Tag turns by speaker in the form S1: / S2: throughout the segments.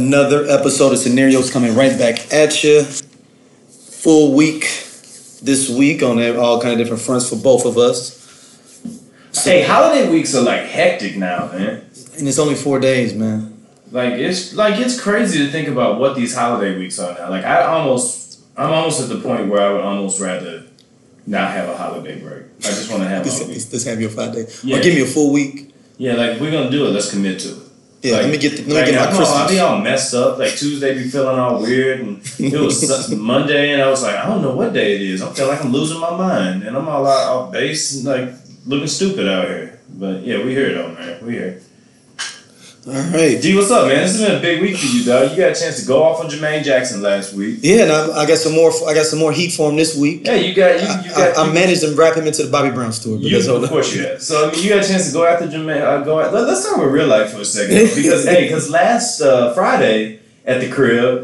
S1: Another episode of Scenarios coming right back at you. Full week this week on all kind of different fronts for both of us.
S2: Hey, holiday weeks are like hectic now, man.
S1: And it's only 4 days, man.
S2: It's crazy to think about what these holiday weeks are now. Like I'm almost at the point where I would almost rather not have a holiday break. I just want to have a week.
S1: Just have your 5 days.
S2: Yeah.
S1: Or give me a full week.
S2: Yeah, like we're gonna do it. Let's commit to it.
S1: Yeah,
S2: like,
S1: let me get my Christmas.
S2: I'll be all messed up. Like Tuesday be feeling all weird, and it was Monday, and I was like, I don't know what day it is. I feel like I'm losing my mind, and I'm all out off base, and like looking stupid out here. But yeah, we here though, man. We here.
S1: All right,
S2: D, what's up, man? This has been a big week for you, dog. You got a chance to go off on Jermaine Jackson last week.
S1: Yeah, and I got some more. I got some more heat for him this week.
S2: Yeah,
S1: I managed to wrap him into the Bobby Brown story.
S2: Of course you have. So I mean, you got a chance to go after Jermaine. Let's talk about real life for a second, because last Friday at the crib,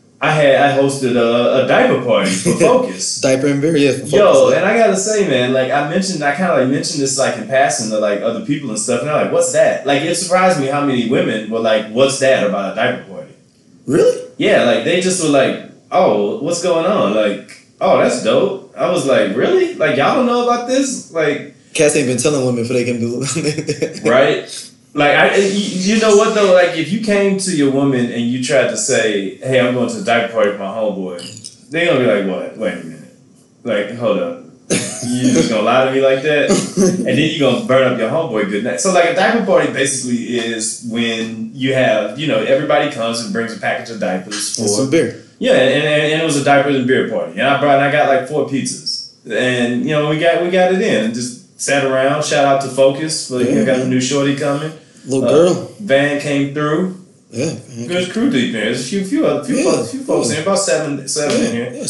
S2: I hosted a diaper party for Focus.
S1: Diaper and beer, yeah. For Focus.
S2: Yo, and I gotta say, man, like I kind of mentioned this like in passing to like other people and stuff, and I'm like, what's that? Like it surprised me how many women were like, what's that about a diaper party?
S1: Really?
S2: Yeah, like they just were like, oh, what's going on? Like, oh, that's dope. I was like, really? Like y'all don't know about this? Like,
S1: cats ain't been telling women if they can do
S2: right? Like, you know what though? Like, if you came to your woman and you tried to say, "Hey, I'm going to the diaper party with my homeboy," they're gonna be like, "What? Wait a minute. Like, hold up. You just gonna lie to me like that?" And then you gonna burn up your homeboy good night. So, like, a diaper party basically is when you have, everybody comes and brings a package of diapers for
S1: some beer.
S2: Yeah, and it was a diaper and beer party. And I got like 4 pizzas, and we got it in and just sat around. Shout out to Focus for got a new shorty coming.
S1: Little girl.
S2: Van came through. Yeah. There's crew deep in here. There's a few folks in here. About seven in here. Yeah,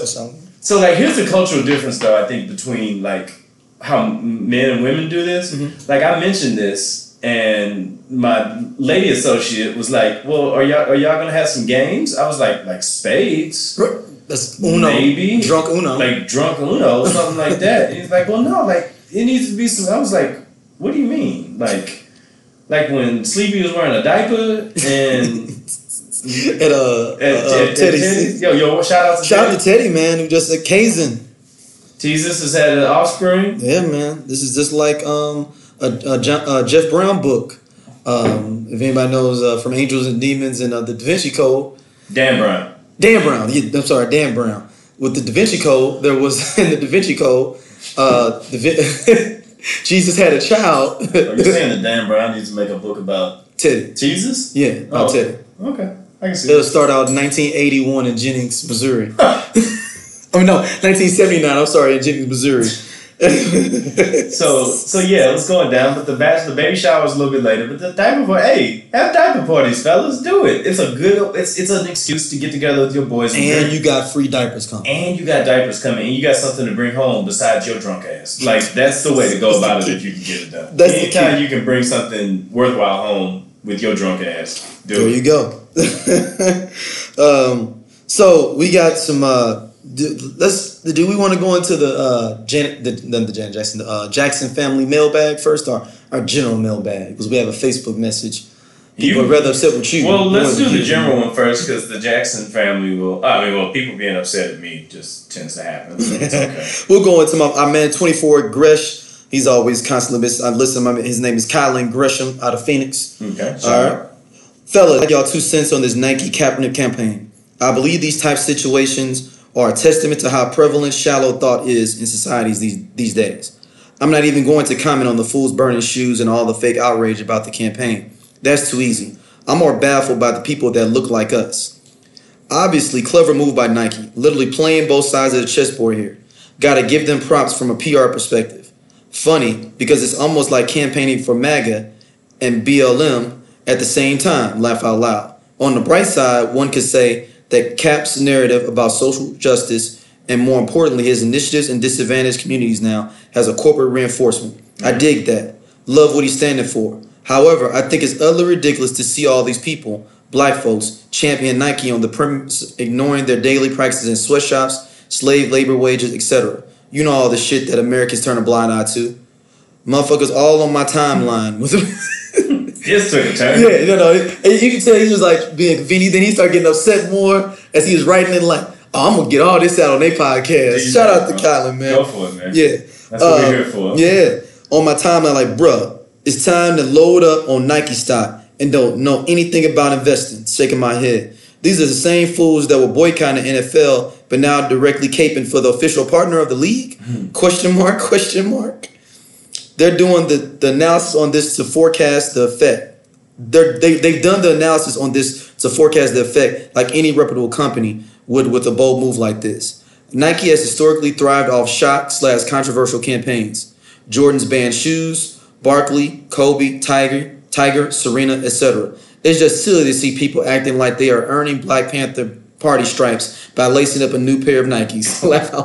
S2: so like here's the cultural difference though, I think, between like how men and women do this. Mm-hmm. Like I mentioned this and my lady associate was like, well, are y'all gonna have some games? I was like spades.
S1: That's Uno.
S2: Maybe.
S1: Drunk Uno.
S2: Like drunk Uno, something like that. And he's like, well no, like it needs to be some. I was like, what do you mean? Like when Sleepy was wearing a diaper and at Teddy's. Yo, shout out
S1: to Teddy, man, who just a Kazin.
S2: Jesus has had an offspring.
S1: Yeah, man. This is just like a Jeff Brown book. If anybody knows from Angels and Demons and the Da Vinci Code.
S2: Dan Brown.
S1: I'm sorry, Dan Brown. With the Da Vinci Code, there was in the Da Vinci Code, Jesus had a child.
S2: Are you saying that Dan Brown needs to make a book about
S1: Teddy?
S2: Jesus?
S1: Yeah, about Teddy.
S2: Okay, I can see.
S1: It'll start out in 1981 in Jennings, Missouri. 1979. I'm sorry, in Jennings, Missouri.
S2: so yeah, it was going down, but the baby shower was a little bit later. But the diaper party, hey, have diaper parties, fellas, do it. It's it's an excuse to get together with your boys.
S1: And you got free diapers coming.
S2: And you you got something to bring home besides your drunk ass. Like that's the way to go about it if you can get it done. Anytime you can bring something worthwhile home with your drunk ass,
S1: there you go. So we got some. Do we want to go into the Jackson family mailbag first, or our general mailbag? Because we have a Facebook message. People are rather upset with you.
S2: Well, let's do the general one first, because the Jackson family people being upset at me just tends to happen. So it's okay.
S1: We'll go into our man 24 Gresh. He's always constantly listening. His name is Kylan Gresham out of Phoenix.
S2: Okay.
S1: All right, fellas, y'all 2 cents on this Nike Kaepernick campaign. I believe these type situations are a testament to how prevalent shallow thought is in societies these days. I'm not even going to comment on the fools burning shoes and all the fake outrage about the campaign. That's too easy. I'm more baffled by the people that look like us. Obviously, clever move by Nike, literally playing both sides of the chessboard here. Gotta give them props from a PR perspective. Funny, because it's almost like campaigning for MAGA and BLM at the same time, laugh out loud. On the bright side, one could say that Cap's narrative about social justice, and more importantly, his initiatives in disadvantaged communities now, has a corporate reinforcement. I dig that. Love what he's standing for. However, I think it's utterly ridiculous to see all these people, black folks, champion Nike on the premise, ignoring their daily practices in sweatshops, slave labor wages, etc. You know all the shit that Americans turn a blind eye to. Motherfuckers all on my timeline with
S2: This took a turn.
S1: Yeah, and you can tell he was like being convenient. Then he started getting upset more as he was writing it like, oh, I'm gonna get all this out on their podcast. Shout out to Kylan, man.
S2: Go for it, man.
S1: Yeah.
S2: That's what we're here for.
S1: Yeah. On my timeline, like, bruh, it's time to load up on Nike stock and don't know anything about investing. Shaking my head. These are the same fools that were boycotting the NFL, but now directly caping for the official partner of the league? Question mark, question mark. They're doing the analysis on this to forecast the effect. They've done the analysis on this to forecast the effect like any reputable company would with a bold move like this. Nike has historically thrived off shock/controversial campaigns. Jordan's banned shoes, Barkley, Kobe, Tiger, Serena, etc. It's just silly to see people acting like they are earning Black Panther party stripes by lacing up a new pair of Nikes.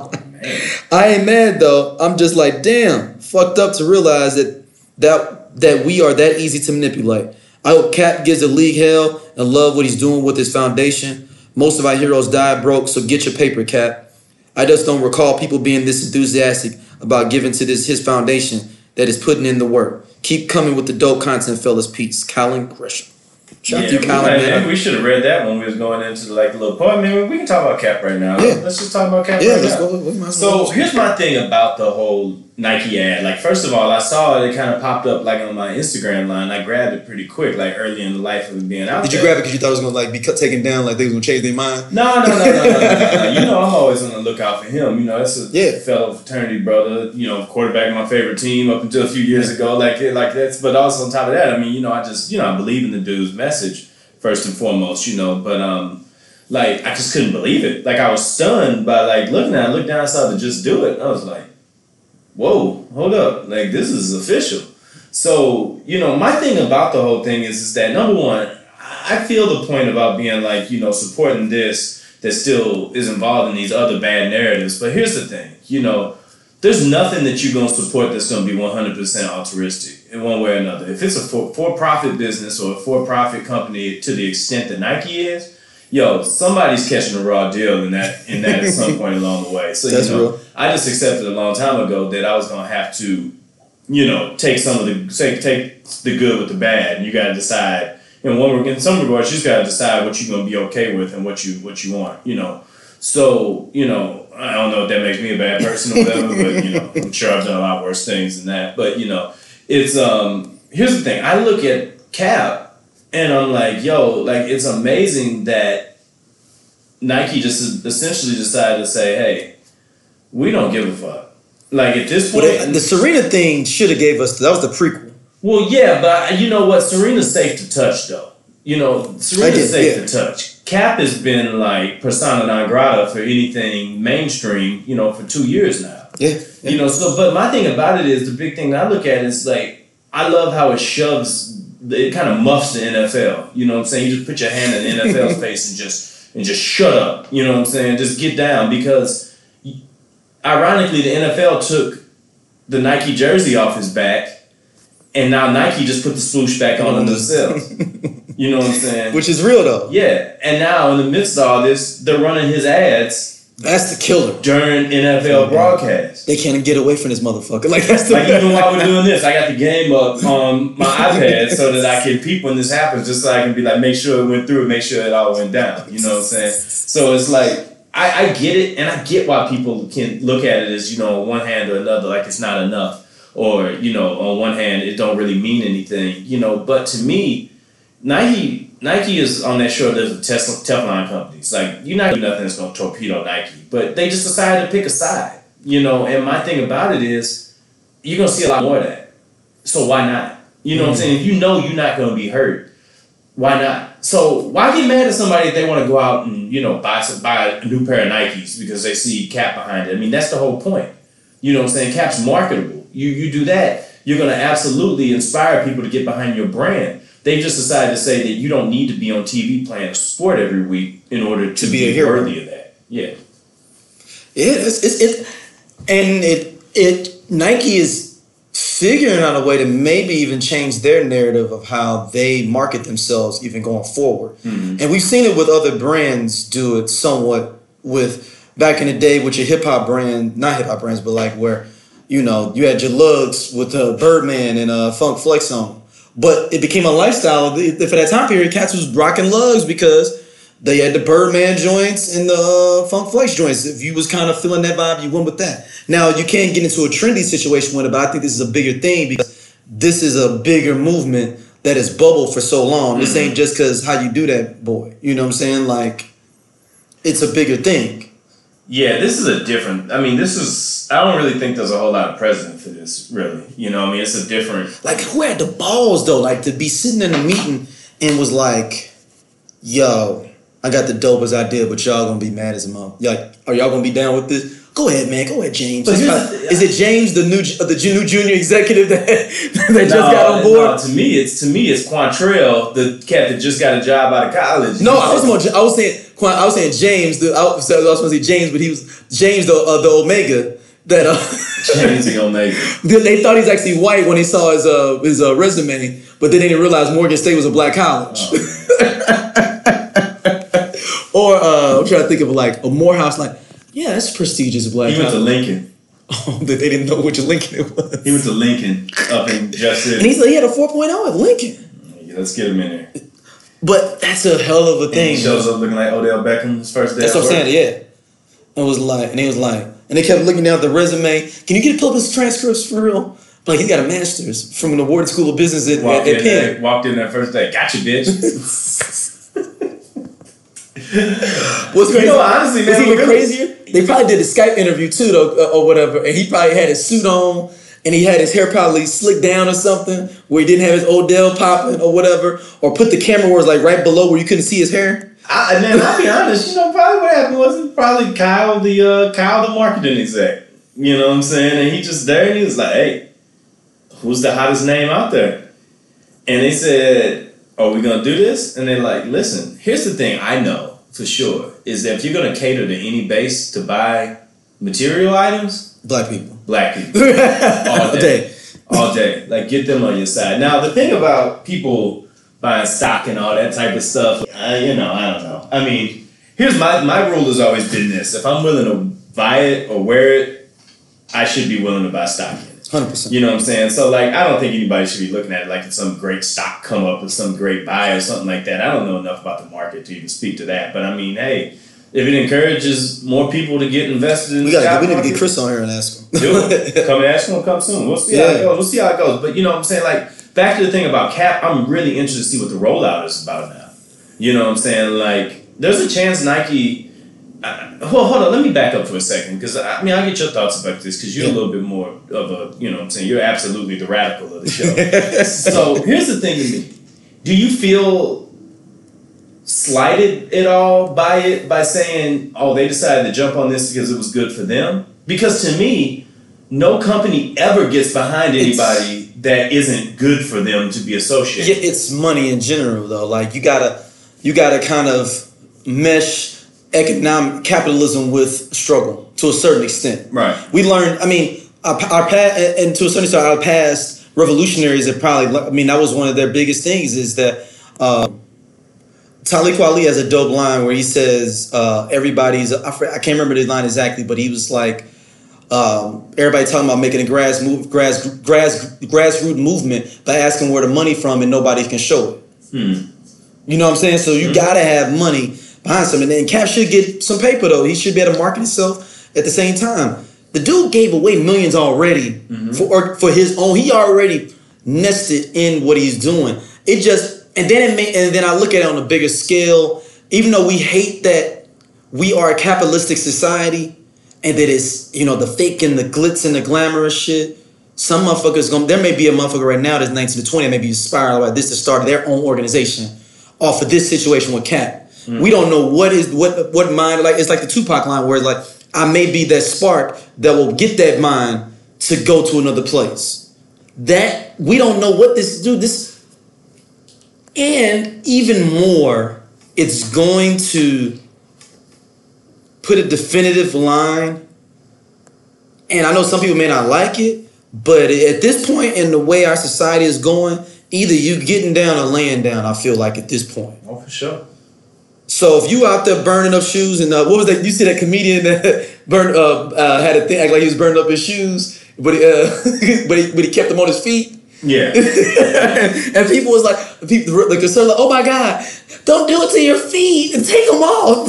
S1: I ain't mad though. I'm just like, damn, fucked up to realize that we are that easy to manipulate. I hope Cap gives the league hell and love what he's doing with his foundation. Most of our heroes died broke, so get your paper, Cap. I just don't recall people being this enthusiastic about giving to his foundation that is putting in the work. Keep coming with the dope content, fellas. Peace. Colin Gresham. Shout out to you, Colin, man.
S2: We should have read that when we was going into like the little part. I mean, we can talk about Cap right now.
S1: Yeah.
S2: Let's just talk about Cap
S1: Yeah,
S2: right
S1: let's
S2: now.
S1: go.
S2: So here's my thing about the whole Nike ad. Like, first of all, I saw it kind of popped up like on my Instagram line. I grabbed it pretty quick, like early in the life of it being out.
S1: Did you grab it because you thought it was gonna like be taken down, like they was gonna change their mind?
S2: No. You know, I'm always on the lookout for him. You know, that's a fellow fraternity brother. You know, quarterback of my favorite team up until a few years ago. Like that's. But also on top of that, I mean, you know, I believe in the dude's message first and foremost. You know, but like I just couldn't believe it. Like I was stunned by like looking at it, looked down, I saw to just do it. And I was like, whoa, hold up, like this is official. So, you know, my thing about the whole thing is that number one, I feel the point about being like, you know, supporting this that still is involved in these other bad narratives. But here's the thing, you know, there's nothing that you're going to support that's going to be 100% altruistic in one way or another. If it's a for-profit business or a for-profit company to the extent that Nike is, yo, somebody's catching a raw deal in that at some point along the way. So,
S1: that's
S2: you know,
S1: real.
S2: I just accepted a long time ago that I was going to have to, you know, take the good with the bad. And you got to decide, in some regards, you just got to decide what you're going to be okay with and what you want, you know. So, you know, I don't know if that makes me a bad person or whatever, but, you know, I'm sure I've done a lot worse things than that. But, you know, it's, here's the thing. I look at Cap and I'm like, yo, like, it's amazing that Nike just essentially decided to say, hey, we don't give a fuck. Like, at this point...
S1: Well, the Serena thing should have gave us... That was the prequel.
S2: Well, yeah, but you know what? Serena's safe to touch, though. You know, Serena's safe to touch. Cap has been, like, persona non grata for anything mainstream, you know, for 2 years now.
S1: Yeah.
S2: You know, so... But my thing about it is, the big thing that I look at is, like, I love how it shoves... It kind of muffs the NFL. You know what I'm saying? You just put your hand in the NFL's face and just shut up. You know what I'm saying? Just get down, because ironically the NFL took the Nike jersey off his back, and now Nike just put the swoosh back on themselves. You know what I'm saying?
S1: Which is real though.
S2: Yeah. And now in the midst of all this, they're running his ads.
S1: That's the killer.
S2: During NFL broadcasts.
S1: They can't get away from this motherfucker. Like that's the
S2: even while we're doing this, I got the game up on my iPad so that I can peep when this happens, just so I can be like, make sure it went through, make sure it all went down. You know what I'm saying? So it's like, I get it, and I get why people can look at it as, you know, on one hand or another, like it's not enough. Or, you know, on one hand, it don't really mean anything. You know, but to me, Nike is on that short list of Teflon companies. Like, you're not doing nothing that's going to torpedo Nike. But they just decided to pick a side. You know, and my thing about it is, you're going to see a lot more of that. So why not? You know what I'm saying? If you know you're not going to be hurt, why not? So why get mad at somebody if they want to go out and, you know, buy a new pair of Nikes because they see Cap behind it? I mean, that's the whole point. You know what I'm saying? Cap's marketable. You do that, you're going to absolutely inspire people to get behind your brand. They just decided to say that you don't need to be on TV playing a sport every week in order to be worthy of that. Yeah.
S1: Nike is figuring out a way to maybe even change their narrative of how they market themselves even going forward. Mm-hmm. And we've seen it with other brands do it somewhat with back in the day with your hip-hop brand, not hip-hop brands, but like where, you know, you had your lugs with Birdman and Funk Flex on. But it became a lifestyle. For that time period, cats was rocking lugs because they had the Birdman joints and the Funk Flex joints. If you was kind of feeling that vibe, you went with that. Now, you can't get into a trendy situation with it, but I think this is a bigger thing because this is a bigger movement that has bubbled for so long. This ain't just because how you do that, boy. You know what I'm saying? Like, it's a bigger thing.
S2: Yeah, this is a different... I mean, this is... I don't really think there's a whole lot of precedent for this, really. You know what I mean? It's a different...
S1: Like, who had the balls, though? Like, to be sitting in a meeting and was like, yo... I got the dopest idea, but y'all gonna be mad as a mom. Like, are y'all gonna be down with this? Go ahead, man. Go ahead, James. Is it James, the new junior executive that just got on board?
S2: No, to me, it's Quantrell, the cat that just got a job out of college.
S1: No, I was saying James. I was going to say James, but he was James the Omega.
S2: James the Omega.
S1: They thought he's actually white when they saw his resume, but then they didn't realize Morgan State was a black college. Oh. Or I'm trying to think of like a Morehouse, like, yeah, that's prestigious black.
S2: He went to Lincoln.
S1: Oh, they didn't know which Lincoln it was.
S2: He went to Lincoln up in Justice.
S1: And he had a 4.0 at Lincoln.
S2: Yeah, let's get him in there.
S1: But that's a hell of a thing.
S2: And he shows up looking like Odell Beckham his first day.
S1: That's what I'm saying, yeah. And they kept looking down at the resume. Can you pull up his transcripts for real? Like, he got a master's from the Wharton School of Business at Penn.
S2: Walked in that first day. Gotcha, bitch.
S1: What's crazy?
S2: Honestly, man,
S1: even crazier? They probably did a Skype interview too, though, or whatever, and he probably had his suit on, and he had his hair probably slicked down or something, where he didn't have his Odell popping or whatever, or put the camera where it's like right below where you couldn't see his hair.
S2: I'll be honest. Probably what happened was probably Kyle the marketing exec. You know what I'm saying? And he just there, and he was like, "Hey, who's the hottest name out there?" And they said, "Are we gonna do this?" And they're like, "Listen, here's the thing. I know for sure is that if you're gonna cater to any base to buy material items,
S1: black people,
S2: all day. Like, get them on your side." Now, the thing about people buying stock and all that type of stuff, I don't know. I mean, here's my rule has always been this: if I'm willing to buy it or wear it, I should be willing to buy stock in it.
S1: 100%.
S2: You know what I'm saying? So, like, I don't think anybody should be looking at it like it's some great stock come up or some great buy or something like that. I don't know enough about the market to even speak to that. But, I mean, hey, if it encourages more people to get invested in
S1: we need to get Chris on here and ask him.
S2: Do it. Come ask him. Come soon. We'll see how it goes. We'll see how it goes. But, you know what I'm saying? Like, back to the thing about Cap, I'm really interested to see what the rollout is about now. You know what I'm saying? Like, there's a chance Nike... hold on, let me back up for a second, because I get your thoughts about this, because you're a little bit more of a, you know what I'm saying, you're absolutely the radical of the show. So here's the thing to me. Do you feel slighted at all by saying, oh, they decided to jump on this because it was good for them? Because to me, no company ever gets behind anybody that isn't good for them to be associated.
S1: Yeah, it's money in general, though. Like, you gotta kind of mesh economic capitalism with struggle to a certain extent.
S2: Right.
S1: We learned, our past, and to a certain extent, our past revolutionaries have probably, that was one of their biggest things is that Talib Kweli has a dope line where he says, everybody's, I can't remember the line exactly, but he was like, everybody talking about making a grassroots movement by asking where the money from and nobody can show it. You know what I'm saying? So you gotta have money behind something. And Cap should get some paper, though. He should be able to market himself at the same time. The dude gave away millions already for his own. He already nested in what he's doing. And then I look at it on a bigger scale. Even though we hate that we are a capitalistic society and that it's, the fake and the glitz and the glamorous shit, some motherfuckers there may be a motherfucker right now that's 19 to 20 maybe inspired by this to start their own organization off of this situation with Cap. We don't know what mind, like, it's like the Tupac line where it's like, I may be that spark that will get that mind to go to another place. That we don't know what this, and even more, it's going to put a definitive line. And I know some people may not like it, but at this point in the way our society is going, either you getting down or laying down, I feel like at this point.
S2: Oh, for sure.
S1: So if you out there burning up shoes and what was that? You see that comedian that had a thing act like he was burning up his shoes, but he kept them on his feet.
S2: Yeah.
S1: And people was like, the concern, like, oh my God, don't do it to your feet and take them off.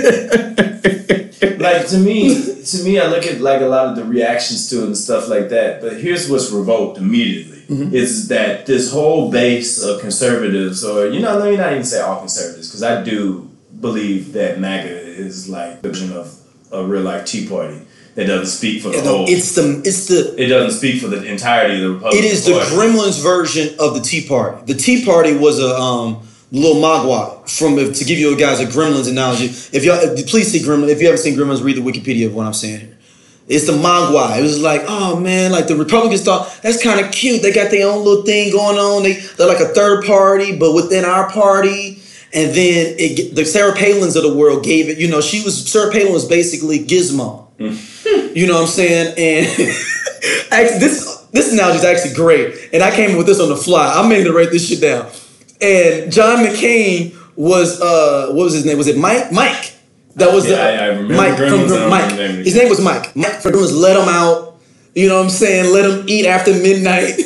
S2: Like to me, I look at like a lot of the reactions to it and stuff like that. But here's what's revoked immediately: is that this whole base of conservatives, or let me not even say all conservatives, because I do believe that MAGA is like the version of a real life Tea Party. It doesn't speak for the whole. It doesn't speak for the entirety of the Republican Party. It is the
S1: Gremlins version of the Tea Party. The Tea Party was a little Mogwai to give you guys a Gremlins analogy. Please see Gremlins. If you haven't seen Gremlins, read the Wikipedia of what I'm saying here. It's the Mogwai. It was like, oh man, like the Republicans thought that's kind of cute. They got their own little thing going on. They're like a third party, but within our party. And then the Sarah Palins of the world gave it. Sarah Palin was basically Gizmo. You know what I'm saying? And actually, this analogy is actually great. And I came up with this on the fly. I made to write this shit down. And John McCain was what was his name? Was it Mike? Mike. That was
S2: I remember
S1: Mike from Mike. His name was Mike. Mike from Gremlins let him out. You know what I'm saying? Let him eat after midnight.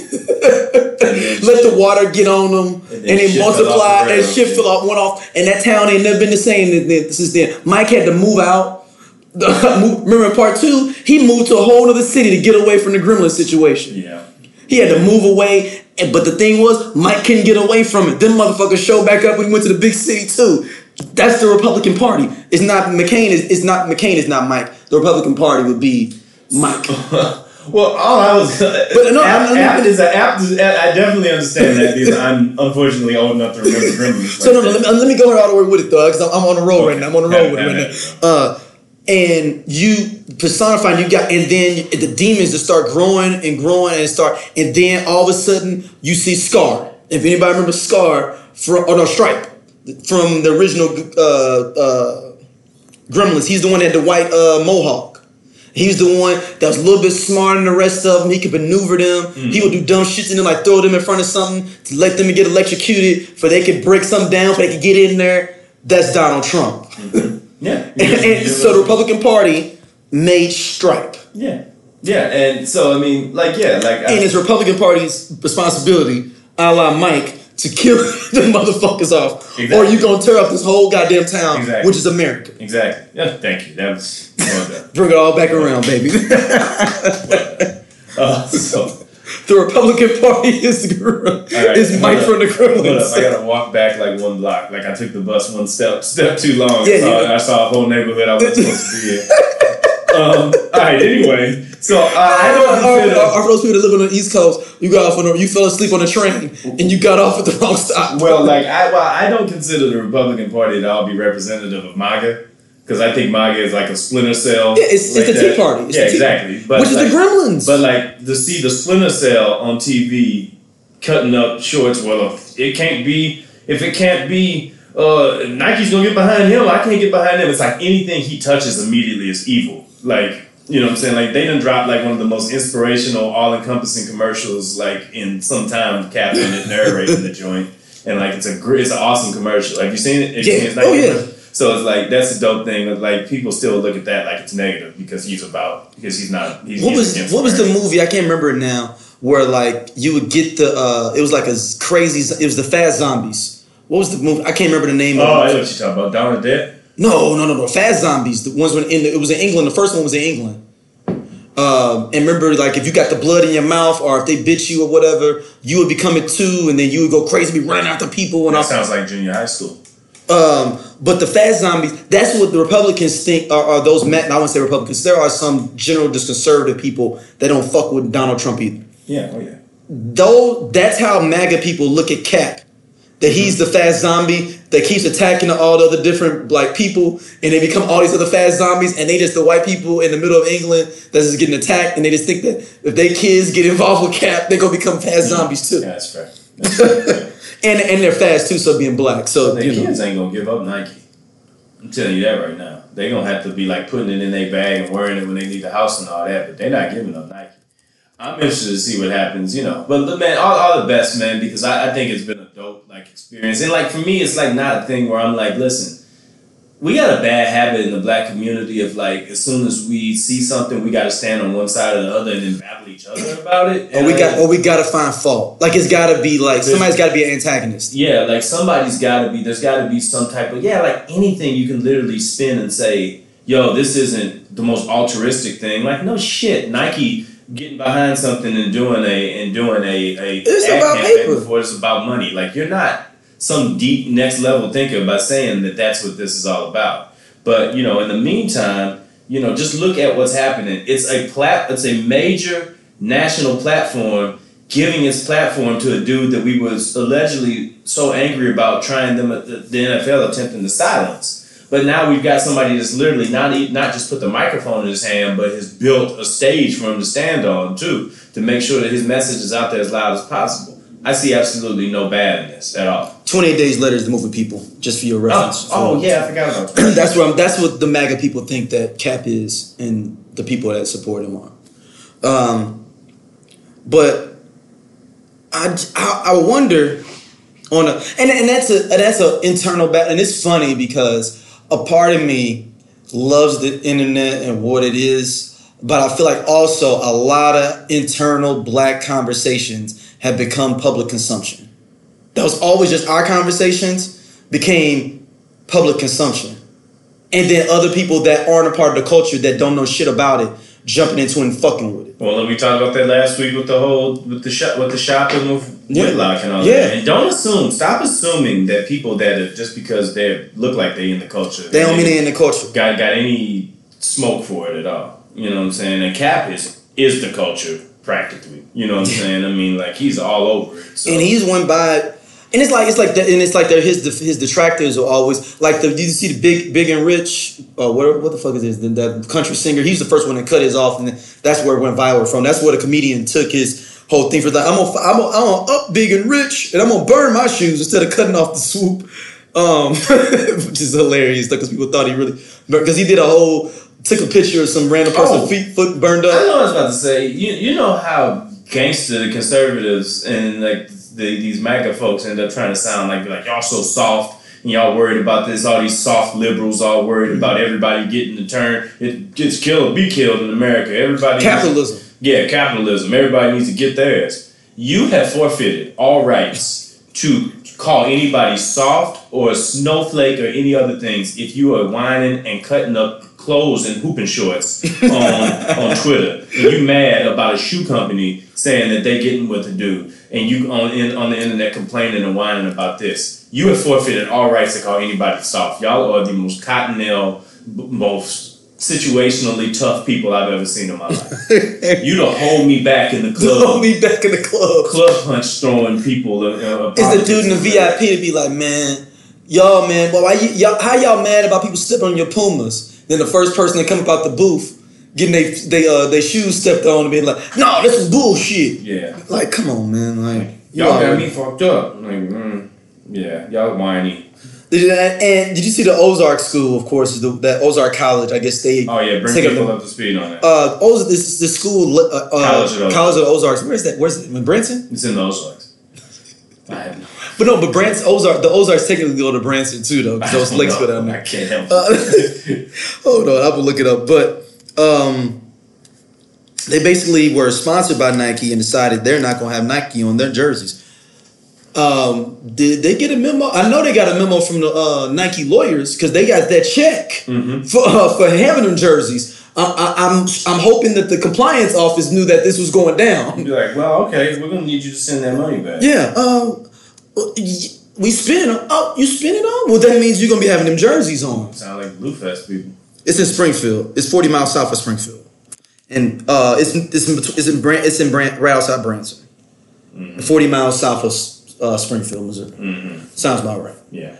S1: Let the water get on them, and then multiply, and shit went off, and that town ain't never been the same since then. Mike had to move out. Remember in part 2, he moved to a whole other city to get away from the Gremlin situation.
S2: Yeah,
S1: he had to move away, but the thing was, Mike couldn't get away from it. Them motherfuckers showed back up when he went to the big city too. That's the Republican Party. It's not McCain. It's not McCain. Is not Mike. The Republican Party would be Mike.
S2: Well, all I was... But no, I definitely understand that because I'm unfortunately old enough to remember Gremlins.
S1: So let me go all the way with it, though, because I'm on the road right now. I'm on the road with it right now. And you personify, and then the demons just start growing and then all of a sudden you see Scar. If anybody remembers Scar Stripe from the original Gremlins, he's the one that had the white mohawk. He's the one that was a little bit smarter than the rest of them. He could maneuver them. Mm-hmm. He would do dumb shit and then like throw them in front of something to let them get electrocuted, for they could break something down, so they could get in there. That's Donald Trump.
S2: Mm-hmm. Yeah.
S1: and so the Republican Party made Stripe.
S2: Yeah. Yeah. And so, I mean, and
S1: it's Republican Party's responsibility, a la Mike, to kill the motherfuckers off. Exactly. Or you gonna tear up this whole goddamn town, which is America.
S2: Exactly. Yeah, thank you. That was well done.
S1: Bring it all back around, baby. The Republican Party is Mike from the Gremlins.
S2: I gotta walk back like one block. Like I took the bus one step too long. Yeah, I saw a whole neighborhood I wasn't supposed to be in. All right. Anyway, so I don't consider.
S1: Or for those people that live on the East Coast, you fell asleep on the train and you got off at the wrong stop.
S2: Well, I don't consider the Republican Party to all be representative of MAGA. Because I think MAGA is like a splinter cell.
S1: Yeah, it's the Tea Party.
S2: Exactly.
S1: But which is the Gremlins.
S2: But to see the splinter cell on TV cutting up shorts, if it can't be Nike's gonna get behind him, I can't get behind him. It's like anything he touches immediately is evil. You know what I'm saying? They done dropped one of the most inspirational, all-encompassing commercials in some time, Captain and narrating the joint. And it's an awesome commercial. Have you seen it?
S1: Yeah.
S2: So it's that's a dope thing. People still look at that like it's negative because he's not. What
S1: was the movie? I can't remember it now. Where you would get the it was a crazy. It was the Fast Zombies. What was the movie? I can't remember the name.
S2: I know what you're talking about. Dawn of the Dead.
S1: No. Fast Zombies. The ones it was in England. The first one was in England. And remember, if you got the blood in your mouth, or if they bit you or whatever, you would become it too, and then you would go crazy, be running after people. And
S2: that sounds like junior high school.
S1: But the Fast Zombies, that's what the Republicans think are those, I wouldn't say Republicans, there are some general just conservative people that don't fuck with Donald Trump either.
S2: Yeah, oh yeah.
S1: Though, that's how MAGA people look at Cap. That he's the Fast Zombie that keeps attacking all the other different people, and they become all these other Fast Zombies, and they just the white people in the middle of England that's just getting attacked, and they just think that if their kids get involved with Cap, they're going to become Fast Zombies too.
S2: Yeah, that's fair.
S1: And they're fast too, so being black. So
S2: their kids ain't gonna give up Nike. I'm telling you that right now. They're gonna have to be putting it in their bag and wearing it when they leave the house and all that, but they're not giving up Nike. I'm interested to see what happens, But man, all the best, man, because I think it's been a dope experience. And for me, it's not a thing where I'm listen, we got a bad habit in the black community of like, as soon as we see something, we got to stand on one side or the other and then battle each other about it.
S1: And we got to find fault. Like, it's got to be like, somebody's got to be an antagonist.
S2: Yeah, like somebody's got to be, there's got to be some type of, like anything you can literally spin and say, yo, this isn't the most altruistic thing. Like, no shit, Nike getting behind something and doing a
S1: it's about paper
S2: before it's about money. Like, you're not some deep next level thinker by saying that that's what this is all about. But in the meantime, just look at what's happening. It's a major national platform giving its platform to a dude that we was allegedly so angry about trying them at the NFL attempting to silence. But now we've got somebody that's literally not just put the microphone in his hand, but has built a stage for him to stand on, too, to make sure that his message is out there as loud as possible. I see absolutely no bad in this at all.
S1: 28 Days Later is the movie People, just for your reference.
S2: Yeah, I forgot about that.
S1: That's what the MAGA people think that Cap is, and the people that support him are. But I wonder and that's a internal battle, and it's funny because a part of me loves the internet and what it is, but I feel like also a lot of internal black conversations have become public consumption. That was always just our conversations became public consumption. And then other people that aren't a part of the culture that don't know shit about it jumping into and fucking with it.
S2: Well, we talked about that last week with the shopping with Whitlock and all that. And stop assuming that people that just because they look like they in the culture,
S1: they don't mean they in the culture.
S2: Got any smoke for it at all. You know what I'm saying? And Cap is the culture practically. You know what I'm saying? I mean, like, he's all over it. So.
S1: And he's one by. And it's like his detractors are always like you see the big and rich. What the fuck is this? That country singer. He's the first one that cut his off, and that's where it went viral from. That's where the comedian took his whole thing for. Like, I'm gonna up big and rich, and I'm gonna burn my shoes instead of cutting off the swoop, which is hilarious because people thought he really because he did took a picture of some random person's foot burned up.
S2: I know what I was about to say. You know how gangster the conservatives and like. These MAGA folks end up trying to sound like y'all so soft and y'all worried about this. All these soft liberals all worried about everybody getting the turn. It gets killed, be killed in America. Everybody
S1: capitalism.
S2: Capitalism. Everybody needs to get theirs. You have forfeited all rights to call anybody soft or a snowflake or any other things if you are whining and cutting up clothes and hooping shorts on Twitter, and you mad about a shoe company saying that they getting what to do, and you on the internet complaining and whining about this. You have forfeited all rights to call anybody soft. Y'all are the most cottonelle, most situationally tough people I've ever seen in my life. You don't hold me back in the club.
S1: Hold me back in the club.
S2: Club punch throwing people.
S1: It's the dude in the VIP to be like, man, y'all, man, but how y'all mad about people stepping on your Pumas? Then the first person that come up out the booth getting they shoes stepped on and being like, no, this is bullshit.
S2: Yeah.
S1: Like, come on, man. Like,
S2: y'all got me fucked up. Like, yeah, y'all whiny.
S1: And did you see the Ozark school, of course, that Ozark College, I guess they...
S2: Oh, yeah, bring people up to speed on that.
S1: This the school... College of the Ozarks. Where's that? Where's it? In Branson?
S2: It's in the Ozarks. I have no...
S1: But Branson, the Ozarks technically go to Branson too, though, because those lakes go down there.
S2: I can't help it.
S1: Hold on, I will look it up. But they basically were sponsored by Nike and decided they're not going to have Nike on their jerseys. Did they get a memo? I know they got a memo from the Nike lawyers because they got that check for having them jerseys. I'm hoping that the compliance office knew that this was going down.
S2: Be like, well, okay, we're going to need you to send that money back.
S1: Yeah. We spin them. Oh, you spin it on? Well, that means you're going to be having them jerseys on.
S2: Sound like Blue Fest people.
S1: It's in Springfield. It's 40 miles south of Springfield. And it's in right outside Branson. 40 miles south of Springfield, Missouri. Sounds about right.
S2: Yeah.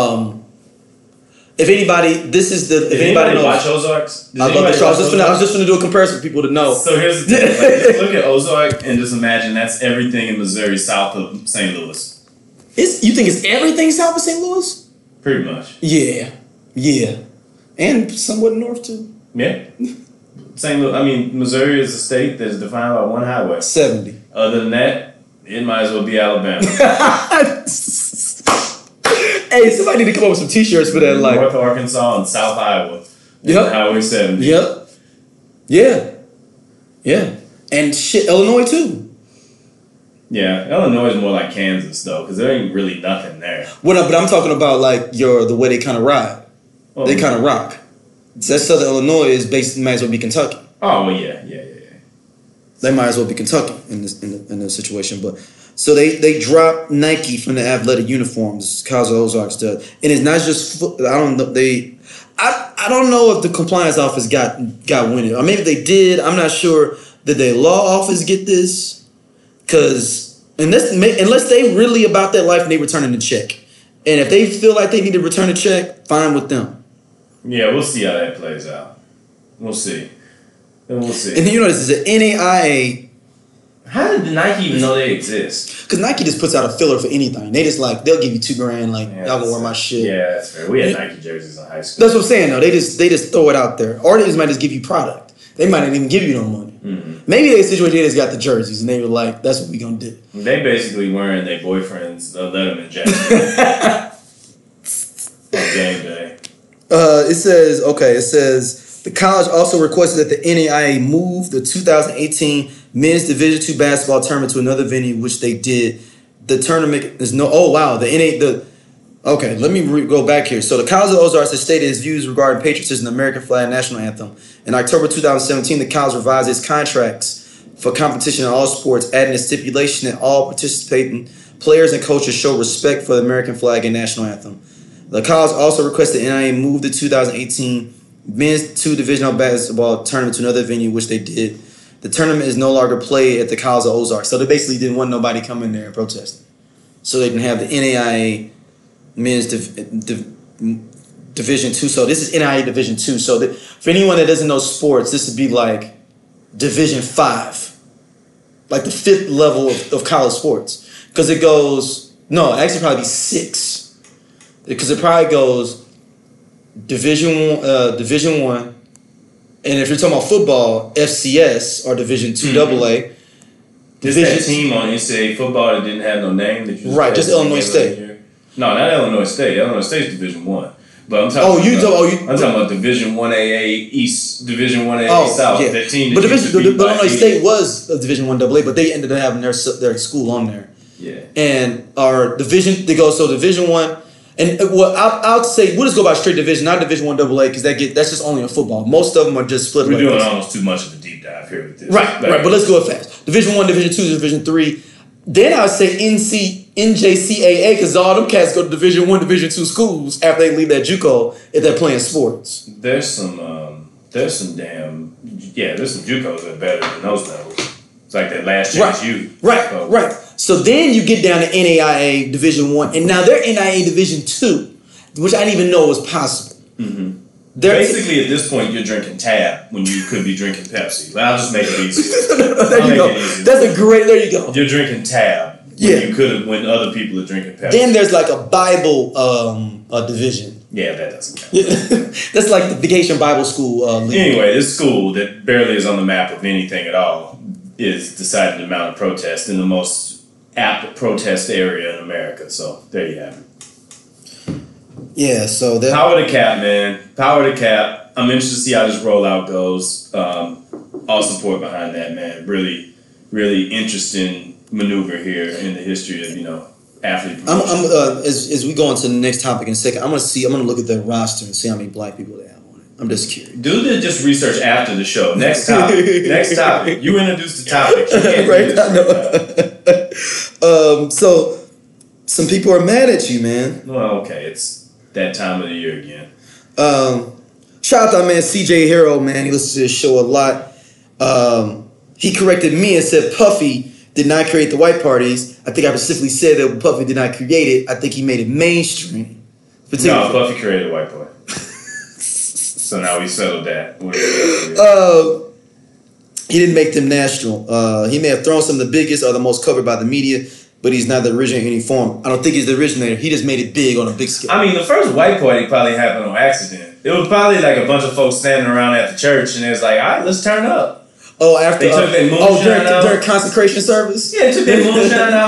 S1: If anybody, this is the... If anybody knows,
S2: watch Ozarks?
S1: I love the show. I was just going to do a comparison for people to know.
S2: So here's the thing. Like, look at Ozark and just imagine that's everything in Missouri south of St. Louis.
S1: You think it's everything south of St. Louis?
S2: Pretty much.
S1: Yeah. And somewhat north, too.
S2: Yeah. St. Louis, I mean, Missouri is a state that is defined by one highway.
S1: 70.
S2: Other than that, it might as well be Alabama.
S1: Hey, somebody need to come up with some T-shirts for that. Like
S2: North Arkansas and South Iowa.
S1: Yep.
S2: Highway 70.
S1: Yep. Yeah. And shit, Illinois too.
S2: Yeah, Illinois is more like Kansas though, because there ain't really nothing there.
S1: But I'm talking about like the way they kind of ride.
S2: Oh.
S1: They kind of rock. That Southern Illinois is basically might as well be Kentucky.
S2: Oh well, yeah.
S1: They might as well be Kentucky in this situation. But so they dropped Nike from the athletic uniforms. College of Ozarks does, and it's not just. I don't know. I don't know if the compliance office got wind of it, or maybe they did. I'm not sure. Did their law office get this? Because unless they really about that life and they returning the check, and if they feel like they need to return the check, fine with them.
S2: Yeah, we'll see how that plays out. We'll see. And we'll see.
S1: And you know this is an NAIA.
S2: How did Nike even know they exist?
S1: Because Nike just puts out a filler for anything. They just like they'll give you $2,000. Like y'all gonna wear my shit.
S2: Yeah, that's fair. We had Nike jerseys in high school.
S1: That's what I'm saying though. They just throw it out there, or they just might just give you product. They might not even give you no money. Mm-hmm. Maybe they situated just got the jerseys and they were like, "That's what we gonna do."
S2: They basically wearing their boyfriend's Letterman jacket on game day.
S1: It says the college also requested that the NAIA move the 2018 men's Division II basketball tournament to another venue, which they did. The tournament is okay, let me go back here. So the College of Ozarks has stated its views regarding patriotism, the American flag, and national anthem. In October 2017, the college revised its contracts for competition in all sports, adding a stipulation that all participating players and coaches show respect for the American flag and national anthem. The college also requested NIA move the 2018 men's 2 divisional basketball tournament to another venue, which they did. The tournament is no longer played at the College of Ozarks. So they basically didn't want nobody coming there and protesting. So they can have the NAIA men's Division 2. So this is NIA Division 2. So for anyone that doesn't know sports, this would be like Division 5. Like the 5th level of college sports. Because it goes, no, actually probably be 6. Because it probably goes Division 1. And if you're talking about football, FCS or Division 2 AA.
S2: Is that team on NCAA football that didn't have no name? That you
S1: right, just Illinois State.
S2: No, not Illinois State. Illinois State's Division 1. But I'm talking I'm talking about Division 1AA East, Division 1AA South.
S1: Yeah.
S2: That team
S1: but Illinois State was a Division 1 AA, but they ended up having their school on there.
S2: Yeah.
S1: And our division, they go, so Division 1. And I'll say we'll just go by straight division, not Division 1 AA, because that's just only in football. Most of them are just split.
S2: We're doing almost too much of a deep dive here with this.
S1: Right. But let's go fast. Division 1, Division 2, Division 3. Then I'd say NJCAA, because all them cats go to Division 1, Division 2 schools after they leave that JUCO if they're playing sports.
S2: There's some there's some JUCOs that are better than those levels. It's like that last chance U.
S1: Right. So then you get down to NAIA Division 1, and now they're NAIA Division 2, which I didn't even know was possible.
S2: Mm-hmm. Basically, at this point, you're drinking Tab when you could be drinking Pepsi. I'll just make it easy.
S1: There you go. There you go.
S2: You're drinking Tab when you could have when other people are drinking Pepsi.
S1: Then there's like a Bible division.
S2: Yeah, that doesn't count.
S1: That's like the Vacation Bible School.
S2: Anyway, this school that barely is on the map of anything at all is decided to mount a protest in the most apt protest area in America. So there you have it.
S1: Yeah, so that
S2: power to cap, man. Power to cap. I'm interested to see how this rollout goes. All support behind that, man. Really, really interesting maneuver here in the history of athlete promotion.
S1: As we go on to the next topic in a second, I'm gonna look at the roster and see how many black people they have on it. I'm just curious.
S2: Do the just research after the show. Next topic. You introduce the topic.
S1: Right. So some people are mad at you, man.
S2: Well, okay, it's that time of the year again.
S1: Shout out to our man CJ Hero, man. He listens to this show a lot. He corrected me and said Puffy did not create the white parties. I think I specifically said that Puffy did not create it. I think he made it mainstream.
S2: No, Puffy created the white party. So now we settled that.
S1: He didn't make them national. He may have thrown some of the biggest or the most covered by the media, but he's not the originator in any form. I don't think he's the originator. He just made it big on a big scale.
S2: I mean, the first white party probably happened on accident. It was probably like a bunch of folks standing around at the church, and it was like, all right, let's turn up.
S1: Oh, after
S2: they took their moonshine out
S1: during consecration service.
S2: Yeah, they took their moonshine out,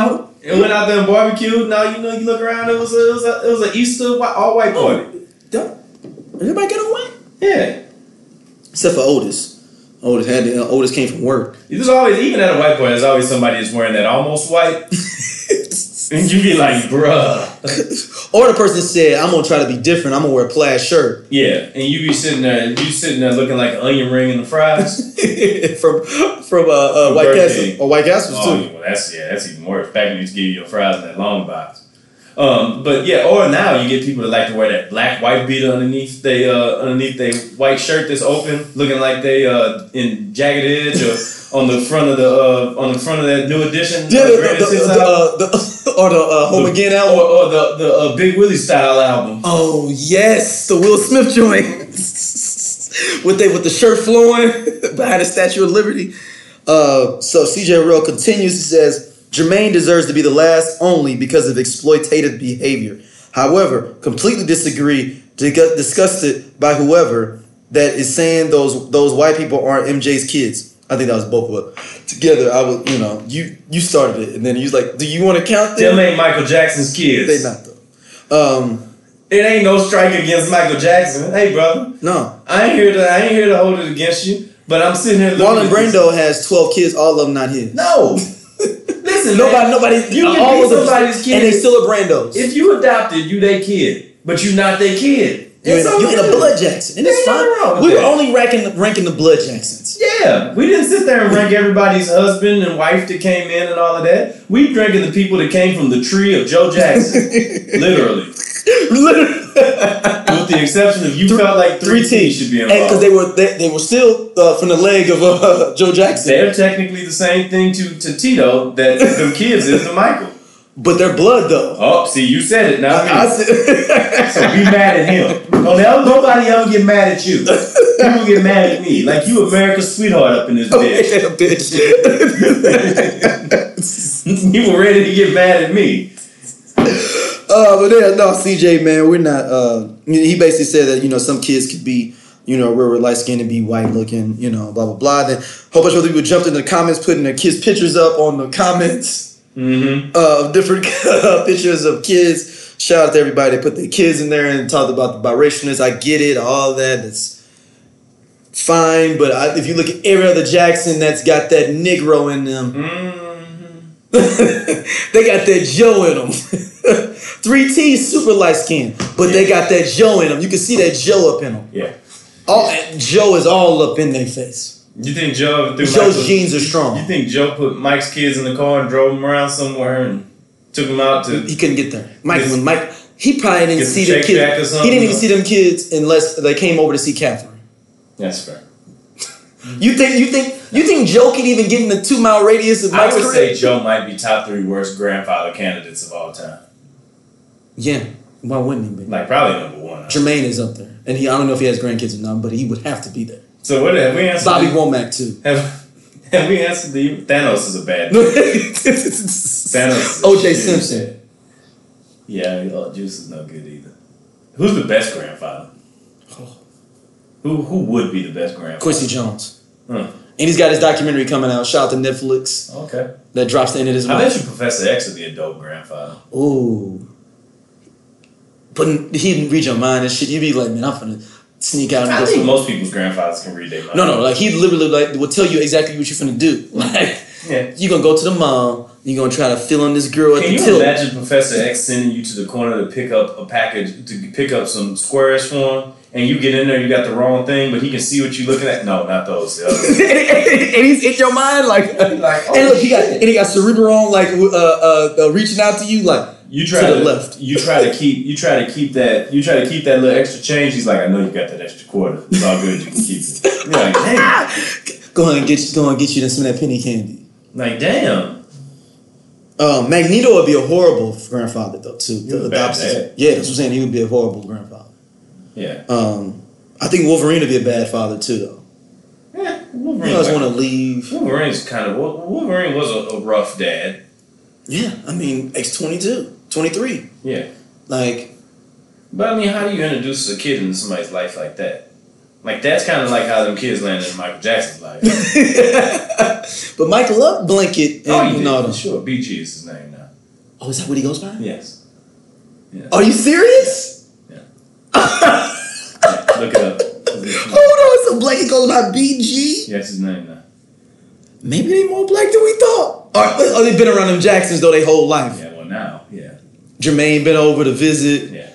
S2: and went out there and barbecued. Now you know you look around. It was an Easter all white party.
S1: Everybody get away?
S2: Yeah.
S1: Except for Otis. Otis came from work.
S2: There's always, even at a white party, there's always somebody that's wearing that almost white. And you be like, bruh.
S1: Or the person said, I'm gonna try to be different. I'm gonna wear a plaid shirt.
S2: Yeah, and you be sitting there looking like an onion ring in the fries.
S1: from White Castle. Or White Castle too.
S2: Well, that's even worse. Back when you used to give you your fries in that long box. But yeah, or now you get people that like to wear that black white beater underneath they white shirt that's open, looking like they in Jagged Edge or on the front of that new edition.
S1: Yeah, or the Home Again album,
S2: or the Big Willie style album.
S1: Oh yes, the Will Smith joint with the shirt flowing behind the Statue of Liberty. So CJ Real continues. He says, Jermaine deserves to be the last only because of exploitative behavior. However, completely disagree, disgusted by whoever that is saying those white people aren't MJ's kids. I think that was both of us. Together, I was, you started it, and then you was like, do you want to count them?
S2: Them ain't Michael Jackson's kids.
S1: They not though.
S2: It ain't no strike against Michael Jackson. Hey, brother.
S1: No.
S2: I ain't here to hold it against you, but I'm sitting here looking
S1: Marlon Brando has 12 kids, all of them not his.
S2: No. Listen,
S1: nobody.
S2: You can
S1: all
S2: be somebody's kid,
S1: and they still are Brandos.
S2: If you adopted, you they kid, but you not their kid.
S1: You in a Blood Jackson, and it's fine. We were only ranking the Blood Jacksons.
S2: Yeah, we didn't sit there and rank everybody's husband and wife that came in and all of that. We ranking the people that came from the tree of Joe Jackson, literally. With the exception of you felt like 3T should be involved.
S1: Because they were still from the leg of Joe Jackson.
S2: They're technically the same thing to Tito that them kids is to Michael.
S1: But they're blood though.
S2: Oh, see, you said it, not me.
S1: I said
S2: So be mad at him. Nobody ever get mad at you. People get mad at me. Like you America's sweetheart up in this bitch. You were ready to get mad at me.
S1: But yeah, no, CJ, man, we're not. He basically said that some kids could be, real light skinned and be white looking, blah blah blah. Then a whole bunch of other people jumped in the comments, putting their kids' pictures up on the comments. Of different pictures of kids. Shout out to everybody that put their kids in there and talked about the biracialness. I get it, all that. That's fine. But if you look at every other Jackson that's got that Negro in them, they got that Joe in them. 3T is super light skinned, but they got that Joe in them. You can see that Joe up in them.
S2: Yeah.
S1: Joe is all up in their face.
S2: You think Joe's
S1: genes are strong?
S2: You think Joe put Mike's kids in the car and drove them around somewhere and took them out to?
S1: He couldn't get there. He probably didn't see the kids. He didn't even see them kids unless they came over to see Catherine.
S2: That's fair.
S1: You think Joe can even get in the 2 mile radius of Mike's
S2: I would
S1: career?
S2: say Joe might be top 3 worst grandfather candidates of all time.
S1: Yeah, why wouldn't he be?
S2: Like probably number 1. Huh?
S1: Jermaine is up there, and I don't know if he has grandkids or not, but he would have to be there.
S2: So what have we answered?
S1: Bobby Womack too.
S2: Have we answered Thanos is a bad dude. Thanos.
S1: O.J. Simpson.
S2: Yeah, Juice is no good either. Who's the best grandfather? Who would be the best grandfather?
S1: Quincy Jones. And he's got his documentary coming out. Shout out to Netflix.
S2: Okay.
S1: That drops the end of this month.
S2: I bet you Professor X would be a dope grandfather.
S1: Ooh. But he didn't read your mind and shit. You'd be like, man, I'm finna sneak out and
S2: I think most people's grandfathers can read their mind.
S1: No, like he literally will tell you exactly what you're finna do. Like, you're gonna go to the mall, you're gonna try to fill in this girl at the tilt.
S2: Can you imagine Professor X sending you to the corner to pick up a package, to pick up some squares for him, and you get in there, you got the wrong thing, but he can see what you're looking at? No, not those.
S1: And he's in your mind, like and look, he got Cerebron, like reaching out to you, like.
S2: You try to the left. You try to keep that little extra change. He's like, I know you got that extra quarter. It's all good. You can keep it. You're like, damn.
S1: Go ahead and get you some of that penny candy.
S2: Like, damn.
S1: Magneto would be a horrible grandfather though too.
S2: The opposite.
S1: Yeah, that's what I'm saying. He would be a horrible grandfather.
S2: Yeah.
S1: I think Wolverine would be a bad father too though.
S2: Yeah. Wolverine.
S1: He always want to leave.
S2: Wolverine was a rough dad.
S1: Yeah, I mean, X-22. 23.
S2: Yeah.
S1: Like.
S2: But I mean, how do you introduce a kid into somebody's life like that? Like, that's kind of like how them kids landed in Michael Jackson's life.
S1: But Michael loved Blanket.
S2: And, sure. BG is his name now.
S1: Oh, is that what he goes by?
S2: Yes. Yeah.
S1: Are you serious?
S2: Yeah. Look it up.
S1: Hold on, so Blakey goes by BG?
S2: Yes, his name now.
S1: Maybe they more black than we thought. Or they've been around them Jacksons though their whole life.
S2: Yeah, well now, yeah.
S1: Jermaine been over to visit.
S2: Yeah.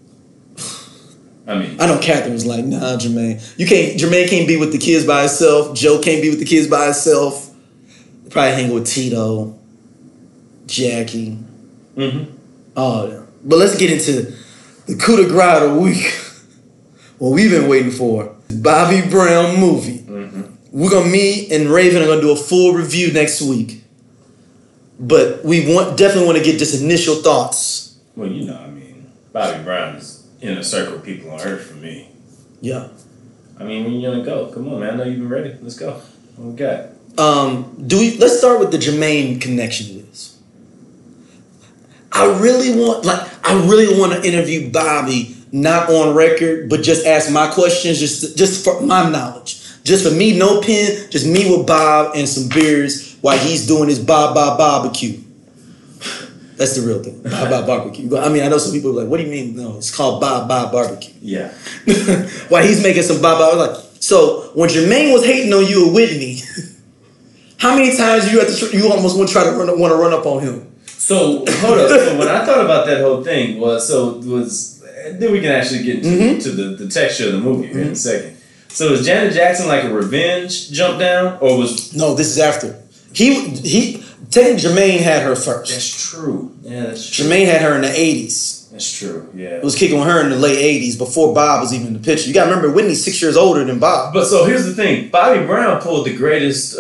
S2: I mean,
S1: I know Catherine was like, nah, Jermaine. Jermaine can't be with the kids by himself. Joe can't be with the kids by himself. Probably hang with Tito, Jackie. Oh, yeah. But let's get into the coup de grace of the week. What we've been waiting for. Bobby Brown movie. Me and Raven are gonna do a full review next week. But we definitely want to get just initial thoughts.
S2: Well, you know, I mean, Bobby Brown is in a circle of people on earth for me.
S1: Yeah.
S2: I mean, when you gonna go? Come on, man. I know you've been ready. Let's go. What we got?
S1: Let's start with the Jermaine connection with this. I really want to interview Bobby, not on record, but just ask my questions, just for my knowledge. Just for me, no pen, just me with Bob and some beers while he's doing his Bob barbecue. That's the real thing. Bob barbecue. I mean, I know some people are like, what do you mean? No, it's called Bob barbecue.
S2: Yeah.
S1: While he's making some Bob, I was like, so when Jermaine was hating on you at Whitney, how many times you almost want to run up on him?
S2: So hold up. So when I thought about that whole thing then we can actually get to the texture of the movie in a second. So was Janet Jackson like a revenge jump down, or was
S1: no? This is after he technically Jermaine had her first.
S2: That's true. Yeah, that's true.
S1: Jermaine had her in the 80s.
S2: That's true. Yeah,
S1: it was kicking with her in the late 80s before Bob was even in the picture. You got to remember Whitney's 6 years older than Bob.
S2: But so here's the thing: Bobby Brown pulled the greatest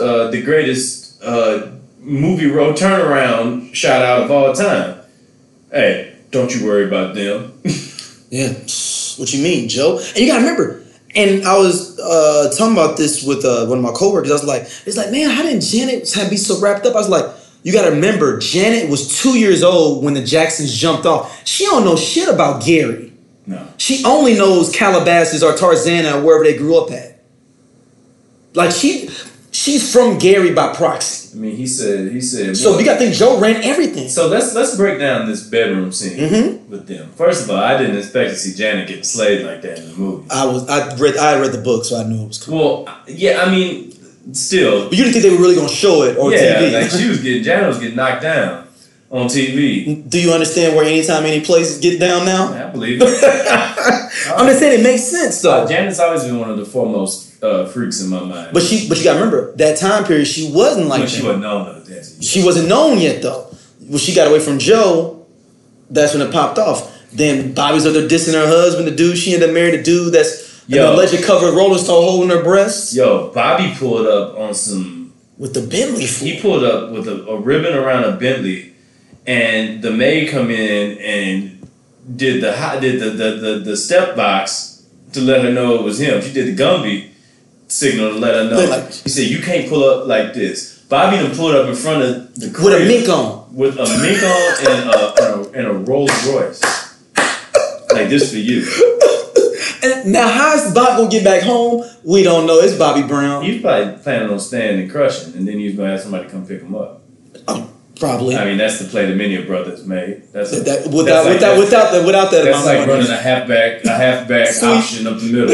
S2: movie role turnaround shot out of all time. Hey, don't you worry about them.
S1: Yeah, what you mean, Joe? And you got to remember. And I was talking about this with one of my coworkers. I was like, it's like, man, how didn't Janet be so wrapped up? I was like, you got to remember, Janet was 2 years old when the Jacksons jumped off. She don't know shit about Gary.
S2: No.
S1: She only knows Calabasas or Tarzana or wherever they grew up at. Like, she's from Gary by proxy.
S2: I mean, he said.
S1: So you got to think Joe ran everything.
S2: So let's break down this bedroom scene with them. First of all, I didn't expect to see Janet getting slayed like that in the movie.
S1: I read the book, so I knew it was coming.
S2: Well, yeah, I mean, still.
S1: But you didn't think they were really gonna show it on TV?
S2: Yeah, like Janet was getting knocked down on TV.
S1: Do you understand where anytime any places get down now?
S2: Yeah, I believe it.
S1: I'm just saying it makes sense though.
S2: Janet's always been one of the foremost freaks in my mind.
S1: But you gotta remember that time period. She wasn't like that.
S2: She wasn't known though.
S1: She wasn't known yet though. When she got away from Joe, that's when it popped off. Then Bobby's up there dissing her husband, the dude she ended up marrying, the dude that's an alleged covered Rolling Stone holding her breasts.
S2: Yo, Bobby pulled up on some
S1: with the Bentley.
S2: He pulled up with a ribbon around a Bentley, and the maid come in and did the step box to let her know it was him. She did the Gumby signal to let her know. He said, "You can't pull up like this." Bobby done pulled up in front of the crib
S1: with a mink on.
S2: With a mink on and a Rolls Royce. Like, this for you.
S1: And now, how is Bob gonna get back home? We don't know. It's Bobby Brown.
S2: He was probably planning on staying and crushing, and then he was gonna have somebody come pick him up.
S1: Probably.
S2: I mean, that's the play the Many Brothers made. Without that. That's like running a halfback option up the middle.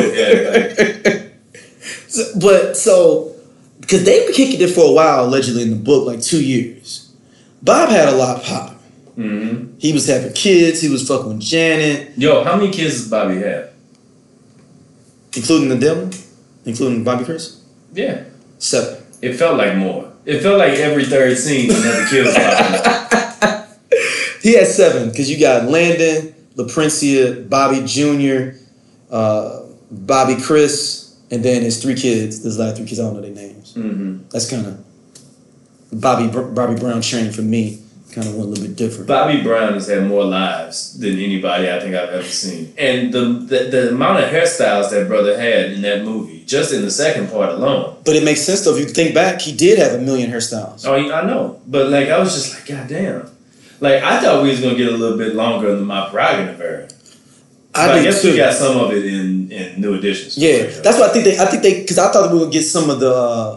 S2: Yeah.
S1: Because they were kicking it for a while, allegedly in the book, like 2 years. Bob had a lot popping.
S2: Mm-hmm.
S1: He was having kids. He was fucking with Janet.
S2: Yo, how many kids does Bobby have?
S1: Including the devil? Including Bobby Chris?
S2: Yeah.
S1: 7.
S2: It felt like more. It felt like every third scene another kid was popping.
S1: He had 7, because you got Landon, LaPrincia, Bobby Jr., Bobby Chris, and then his 3 kids. There's last 3 kids, I don't know their names.
S2: Mm-hmm.
S1: That's kind of Bobby Brown training for me. Kind of went a little bit different.
S2: Bobby Brown has had more lives than anybody I think I've ever seen. And the amount of hairstyles that brother had in that movie, just in the second part alone.
S1: But it makes sense though. If you think back, he did have 1 million hairstyles.
S2: Oh, I know. But like, I was just like, God damn. Like, I thought we was going to get a little bit longer in my prerogative era. I guess we got some of it in New Editions.
S1: Yeah, that's what I think they because I thought we would get some of the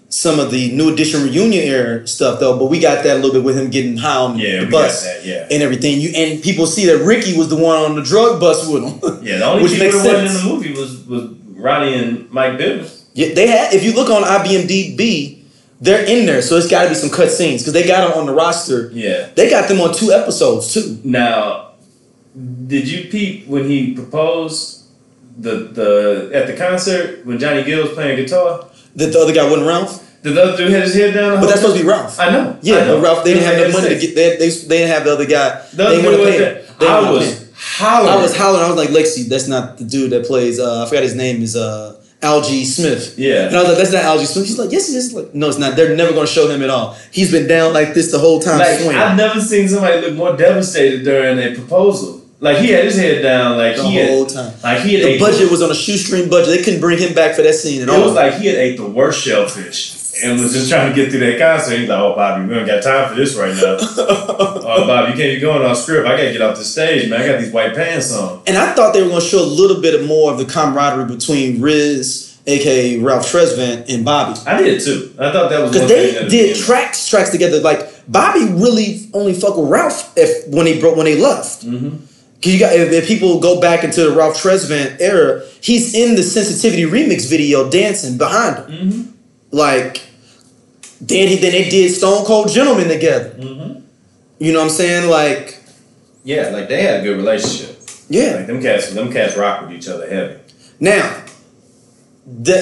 S1: some of the New Edition reunion era stuff though, but we got that a little bit with him getting high on the bus and everything. And people see that Ricky was the one on the drug bus with him.
S2: Yeah, the only people that wasn't in the movie was Ronnie and Mike Bivins.
S1: Yeah, they had. If you look on IMDb, they're in there, so it's got to be some cut scenes because they got them on the roster.
S2: Yeah,
S1: they got them on 2 episodes too.
S2: Now, did you peep when he proposed the at the concert when Johnny Gill was playing guitar?
S1: That the other guy wasn't Ralph.
S2: The other dude had his head down.
S1: But that's supposed to be Ralph.
S2: I know.
S1: Yeah, but Ralph, they didn't have enough money to get. They didn't have the other guy. They didn't want to pay him. I was hollering. I was like, Lexi, that's not the dude that plays. I forgot his name is Algie Smith.
S2: Yeah.
S1: And I was like, that's not Algie Smith. He's like, yes, it is. Like, no, it's not. They're never going to show him at all. He's been down like this the whole time.
S2: Like, I've never seen somebody look more devastated during a proposal. Like, he had his head down like
S1: the whole time.
S2: Like, he had
S1: the budget was on a shoestring budget. They couldn't bring him back for that scene at all.
S2: It was like he had ate the worst shellfish and was just trying to get through that concert. He's like, oh, Bobby, we don't got time for this right now. Oh, Bobby, you can't be going off script. I got to get off the stage, man. I got these white pants on.
S1: And I thought they were going to show a little bit more of the camaraderie between Riz, a.k.a. Ralph Tresvant, and Bobby.
S2: I did, too. I thought that was
S1: because they did tracks together. Like, Bobby really only fucked with Ralph when they left.
S2: Mm-hmm.
S1: Cause you got if people go back into the Ralph Tresvant era, he's in the Sensitivity remix video dancing behind him.
S2: Mm-hmm.
S1: Like then they did Stone Cold Gentleman together.
S2: Mm-hmm.
S1: You know what I'm saying? Like
S2: yeah, like they had a good relationship.
S1: Yeah,
S2: like them cats rock with each other heavy.
S1: Now, we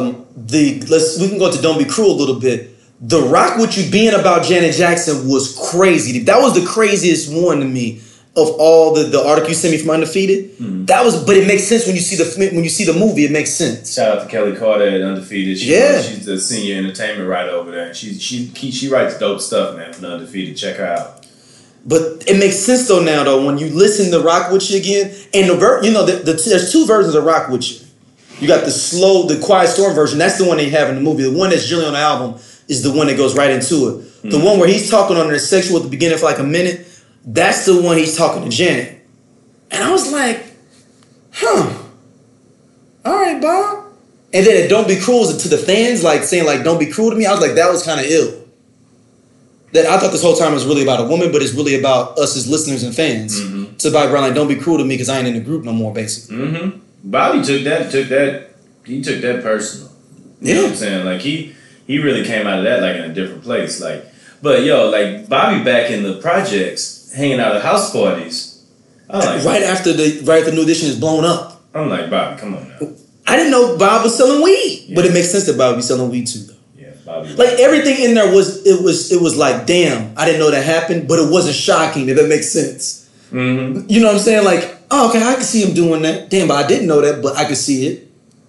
S1: can go to Don't Be Cruel a little bit. The Rock With You being about Janet Jackson was crazy. That was the craziest one to me. Of all the article you sent me from Undefeated, but it makes sense when you see the movie. It makes sense.
S2: Shout out to Kelly Carter at Undefeated. She's the senior entertainment writer over there, and she writes dope stuff, man. From Undefeated, check her out.
S1: But it makes sense though now though when you listen to Rock With You again, and there's 2 versions of Rock With You. You got the Quiet Storm version. That's the one they have in the movie. The one that's generally on the album is the one that goes right into it. The one where he's talking on their sexual at the beginning for like a minute. That's the one he's talking to Janet. And I was like, all right, Bob. And then Don't Be Cruel to the fans, like saying like, don't be cruel to me. I was like, that was kind of ill. That I thought this whole time it was really about a woman, but it's really about us as listeners and fans. Mm-hmm. So Bobby Brown, like, don't be cruel to me because I ain't in the group no more, basically.
S2: Mm-hmm. Bobby took that personal. You know what I'm saying? Like he really came out of that like in a different place. Like, but like Bobby back in the projects, hanging out at house parties. Like,
S1: right after the New Edition is blown up.
S2: I'm like, Bobby, come on now.
S1: I didn't know Bob was selling weed, but it makes sense that Bob be selling weed too, though.
S2: Yeah, Bobby.
S1: Like everything in there was like, damn, I didn't know that happened, but it wasn't shocking. If that makes sense.
S2: Mm-hmm.
S1: You know what I'm saying? Like, oh, okay, I can see him doing that. Damn, but I didn't know that, but I could see it.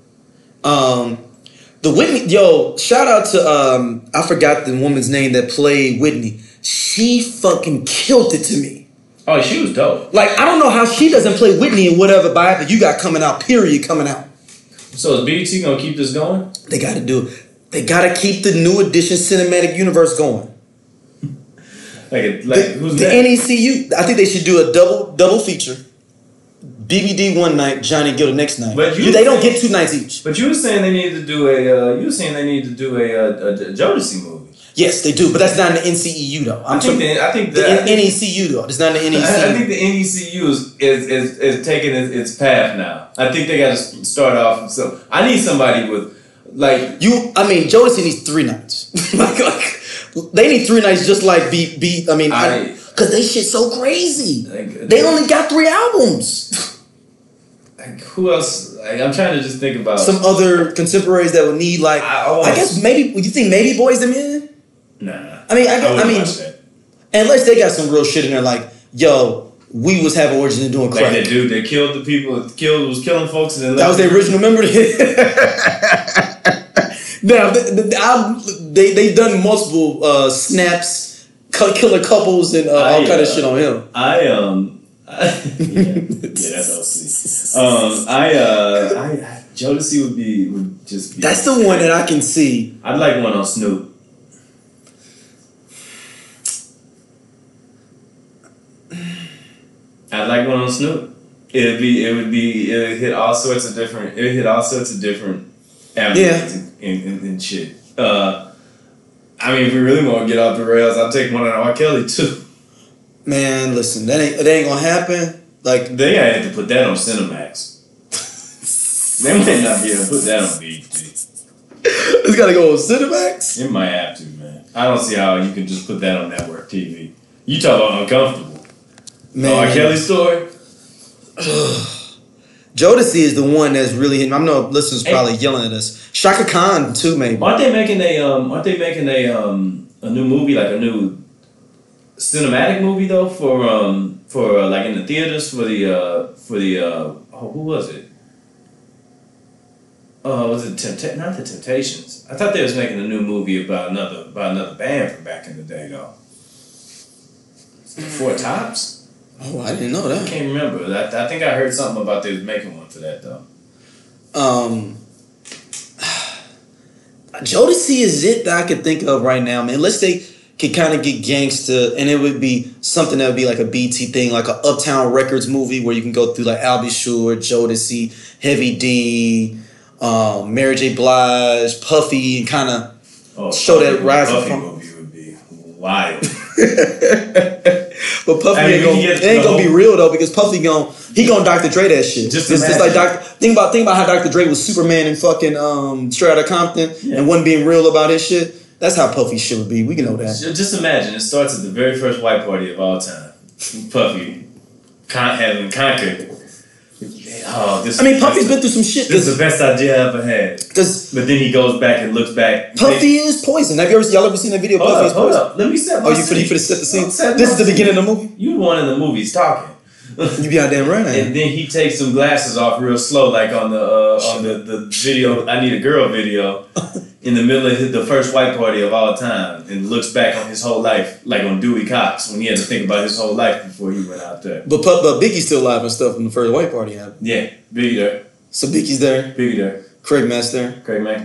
S1: The Whitney, shout out to I forgot the woman's name that played Whitney. She fucking killed it to me.
S2: Oh, she was dope.
S1: Like, I don't know how she doesn't play Whitney in whatever biopic you got coming out, coming out.
S2: So is BET gonna keep this going?
S1: They gotta do it. They gotta keep the New Edition cinematic universe going.
S2: Who's
S1: the NECU. I think they should do a double feature. BBD one night, Johnny Gill the next night. But they don't get 2 nights each.
S2: But you were saying they need to do a Jodeci movie.
S1: Yes, they do, but that's not in the NCEU though.
S2: I think the
S1: NECU though. It's not in the NECU.
S2: I think the NECU is taking its path now. I think they got to start off. So I need somebody with like
S1: you. I mean, Jodeci needs 3 nights. like they need 3 nights, just like B. I mean, because they shit so crazy. They only got 3 albums.
S2: Like, who else? Like, I'm trying to just think about
S1: some other contemporaries that would need like. I guess maybe. You think maybe Boys II Men?
S2: Nah.
S1: I mean, unless they got some real shit in there, like, we was having origins in doing crack.
S2: Like that dude that killed the people, was killing folks, and then
S1: that was the original member. Now they've done multiple snaps, killer couples, and all kind of shit on him.
S2: That's OC. Jodeci would just be.
S1: That's the one that I can see.
S2: I'd like one on Snoop. I'd like one on Snoop. It would hit all sorts of different avenues and shit. I mean, if we really want to get off the rails, I'll take one on R. Kelly too.
S1: Man, listen, that ain't gonna happen. Like
S2: they gotta have to put that on Cinemax. They might not be able to put that on BET.
S1: It's gotta go on Cinemax.
S2: It might have to, man. I don't see how you can just put that on network TV. You talk about uncomfortable. Man, R. Kelly story.
S1: Jodeci is the one that's really hitting. I know listeners probably yelling at us. Shaka Khan too, maybe.
S2: Aren't they making a new movie, like a new cinematic movie though for like in the theaters for the who was it? Was it not the Temptations? I thought they was making a new movie about another band from back in the day though. Four Tops.
S1: Oh, I didn't know that.
S2: I can't remember. I think I heard something about they was making one for that though.
S1: Jodeci is it that I could think of right now, man. Let's say could kind of get gangsta, and it would be something that would be like a BT thing, like a Uptown Records movie where you can go through like Al B. Sure, Jodeci, Heavy D, Mary J. Blige, Puffy, and kind of show that rise
S2: from.
S1: Puffy
S2: movie would be wild.
S1: But Puffy ain't gonna be real though, because Puffy gonna Dr. Dre that shit. Just like think about how Dr. Dre was Superman in fucking Straight Outta Compton and wasn't being real about his shit. That's how Puffy shit would be. We can know that.
S2: Just imagine it starts at the very first white party of all time. Puffy having conquered.
S1: Puffy's been through some shit.
S2: This is the best idea I ever had. But then he goes back and looks back.
S1: Puffy is poison. Have y'all ever seen that video?
S2: Hold up. Let me set my scene.
S1: You for to set the scene? This is the beginning of the movie?
S2: You the one in the movies talking.
S1: You be out damn right.
S2: And then he takes some glasses off real slow, like on the video, I Need a Girl video, in the middle of the first white party of all time, and looks back on his whole life, like on Dewey Cox, when he had to think about his whole life before he went out there.
S1: But Biggie's still alive and stuff from the first white party happened.
S2: Yeah, Biggie there.
S1: So Biggie's there.
S2: Biggie there.
S1: Craig Mack's there.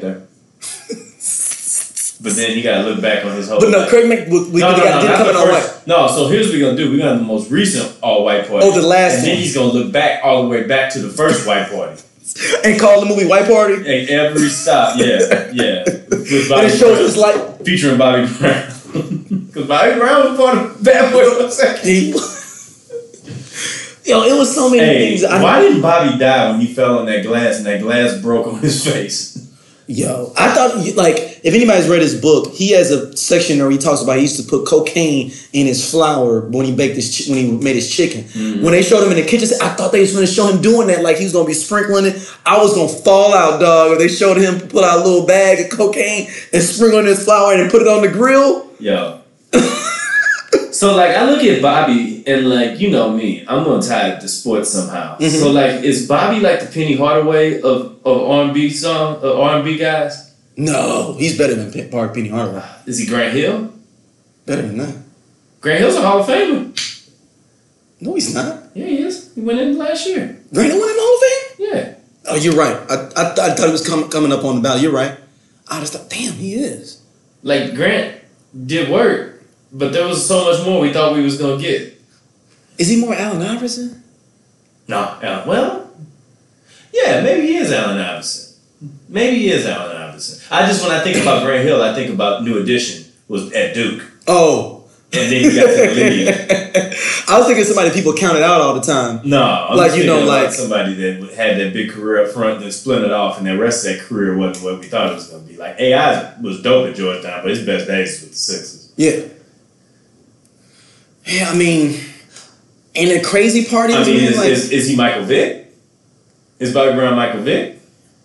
S2: But then he got to look back on his whole.
S1: But no,
S2: life.
S1: Craig Mack didn't come in all white.
S2: No, so here's what we're gonna do. We're gonna have the most recent all white party.
S1: Oh, the last
S2: and
S1: one.
S2: Then he's gonna look back all the way back to the first white party.
S1: And call the movie White Party?
S2: And every stop, yeah. With
S1: Bobby and it shows his life.
S2: Featuring Bobby Brown. Because Bobby Brown was part of Bad Boy for a second.
S1: Yo, it was so many things.
S2: Why didn't Bobby die when he fell on that glass and that glass broke on his face?
S1: Yo, I thought, like, if anybody's read his book, he has a section where he talks about he used to put cocaine in his flour when he baked when he made his chicken. Mm-hmm. When they showed him in the kitchen, I thought they was going to show him doing that, like he was going to be sprinkling it. I was going to fall out, dog. If they showed him pull out a little bag of cocaine and sprinkle it in his flour and put it on the grill.
S2: Yo. So, like, I look at Bobby and, like, you know me, I'm going to tie it to sports somehow. Mm-hmm. So, like, is Bobby like the Penny Hardaway of R&B guys?
S1: No, he's better than Penny Hardaway.
S2: Is he Grant Hill?
S1: Better than that.
S2: Grant Hill's a Hall of Famer.
S1: No, he's not.
S2: Yeah, he is. He went in last year.
S1: Grant Hill went in the Hall of Fame?
S2: Yeah.
S1: Oh, you're right. I thought he was coming up on the ballot. You're right. I just thought, damn, he is.
S2: Like, Grant did work. But there was so much more we thought we was going to get.
S1: Is he more Allen Iverson?
S2: No. Well, yeah, maybe he is Allen Iverson. When I think about Grant Hill, I think about New Edition was at Duke.
S1: Oh.
S2: And then he got to the league.
S1: I was thinking somebody people counted out all the time.
S2: No. I'm like somebody that had that big career up front and splintered off, and the rest of that career wasn't what we thought it was going to be. Like, AI was dope at Georgetown, but his best days was with the Sixers.
S1: Yeah. Yeah, I mean, and the crazy part is,
S2: is he Michael Vick? Is Bobby Brown Michael Vick?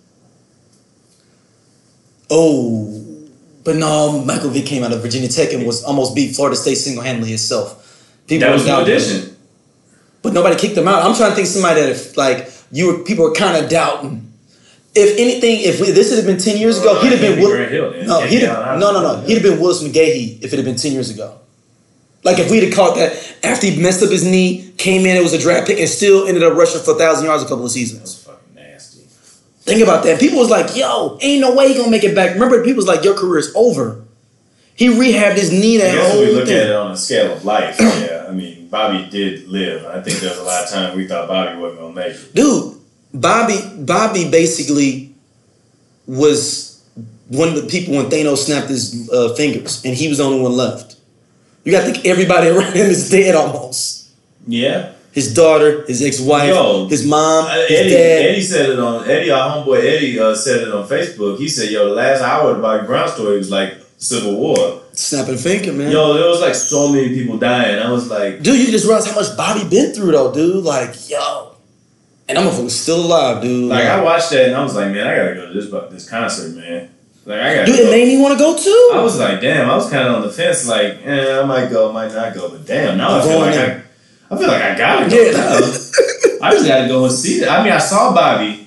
S1: Oh, but no, Michael Vick came out of Virginia Tech and was almost beat Florida State single-handedly himself.
S2: That was New Edition.
S1: But nobody kicked him out. I'm trying to think of somebody that people were kind of doubting. If anything, if this had been 10 years ago, he'd have been He'd have been Willis McGahee if it had been 10 years ago. Like, if we'd have caught that after he messed up his knee, came in, it was a draft pick, and still ended up rushing for 1,000 yards a couple of seasons.
S2: That's fucking nasty.
S1: Think about that. People was like, yo, ain't no way he gonna make it back. Remember, people was like, your career is over. He rehabbed his knee that whole thing.
S2: We look at it on a scale of life. Yeah, I mean, Bobby did live. I think there was a lot of times we thought Bobby wasn't gonna make it.
S1: Dude, Bobby basically was one of the people when Thanos snapped his fingers, and he was the only one left. You got to think everybody around him is dead almost.
S2: Yeah.
S1: His daughter, his ex-wife, his mom, his dad.
S2: Eddie said it on our homeboy Eddie said it on Facebook. He said, "Yo, the last hour of the Bobby Brown story was like Civil War."
S1: Snapping finger, man.
S2: Yo, there was like so many people dying. I was like,
S1: dude, you just realize how much Bobby been through though, dude. Like, yo, and I'm motherfucker still alive, dude.
S2: Like, I watched that and I was like, man, I gotta go to this concert, man. Like, I got.
S1: Dude, it made me want to go too.
S2: I was like, damn. I was kind of on the fence, like, I might go, might not go, but damn, now I feel like I gotta go. Yeah. I just gotta go and see it. I mean, I saw Bobby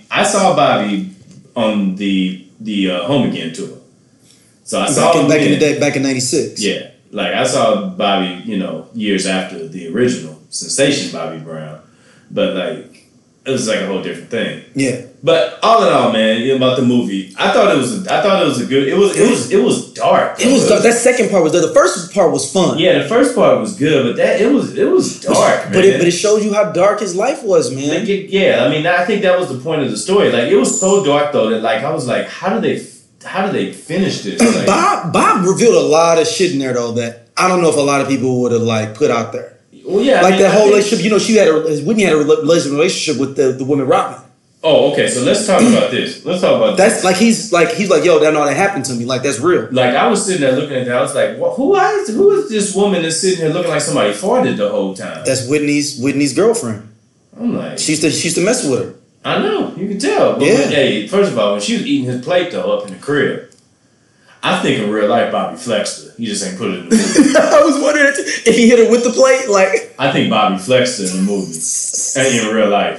S2: on the Home Again tour. So I saw him
S1: back in the day, back in '96.
S2: Yeah, like I saw Bobby, years after the original sensation Bobby Brown, but like it was like a whole different thing.
S1: Yeah.
S2: But all in all, man, about the movie, I thought it was a good. It was dark.
S1: It was dark. That second part was there. The first part was fun.
S2: Yeah, the first part was good, but it was dark, man.
S1: But it showed you how dark his life was, man.
S2: I mean, I think that was the point of the story. Like, it was so dark though that like I was like, how do they finish this? Like,
S1: Bob revealed a lot of shit in there though that I don't know if a lot of people would have like put out there.
S2: Well, yeah,
S1: like that whole relationship. Whitney had a relationship with the woman Robin.
S2: Oh, okay. So let's talk about this.
S1: That's like he's like, yo, that happened to me. Like, that's real.
S2: Like, I was sitting there looking at that. I was like, who is this woman that's sitting here looking like somebody farted the whole time?
S1: That's Whitney's girlfriend.
S2: I'm like,
S1: she used to mess with her.
S2: I know, you can tell. But hey, first of all, when she was eating his plate though up in the crib, I think in real life Bobby flexed her. He just ain't put it in the movie.
S1: I was wondering if he hit her with the plate. Like,
S2: I think Bobby flexed her in the movie and in real life.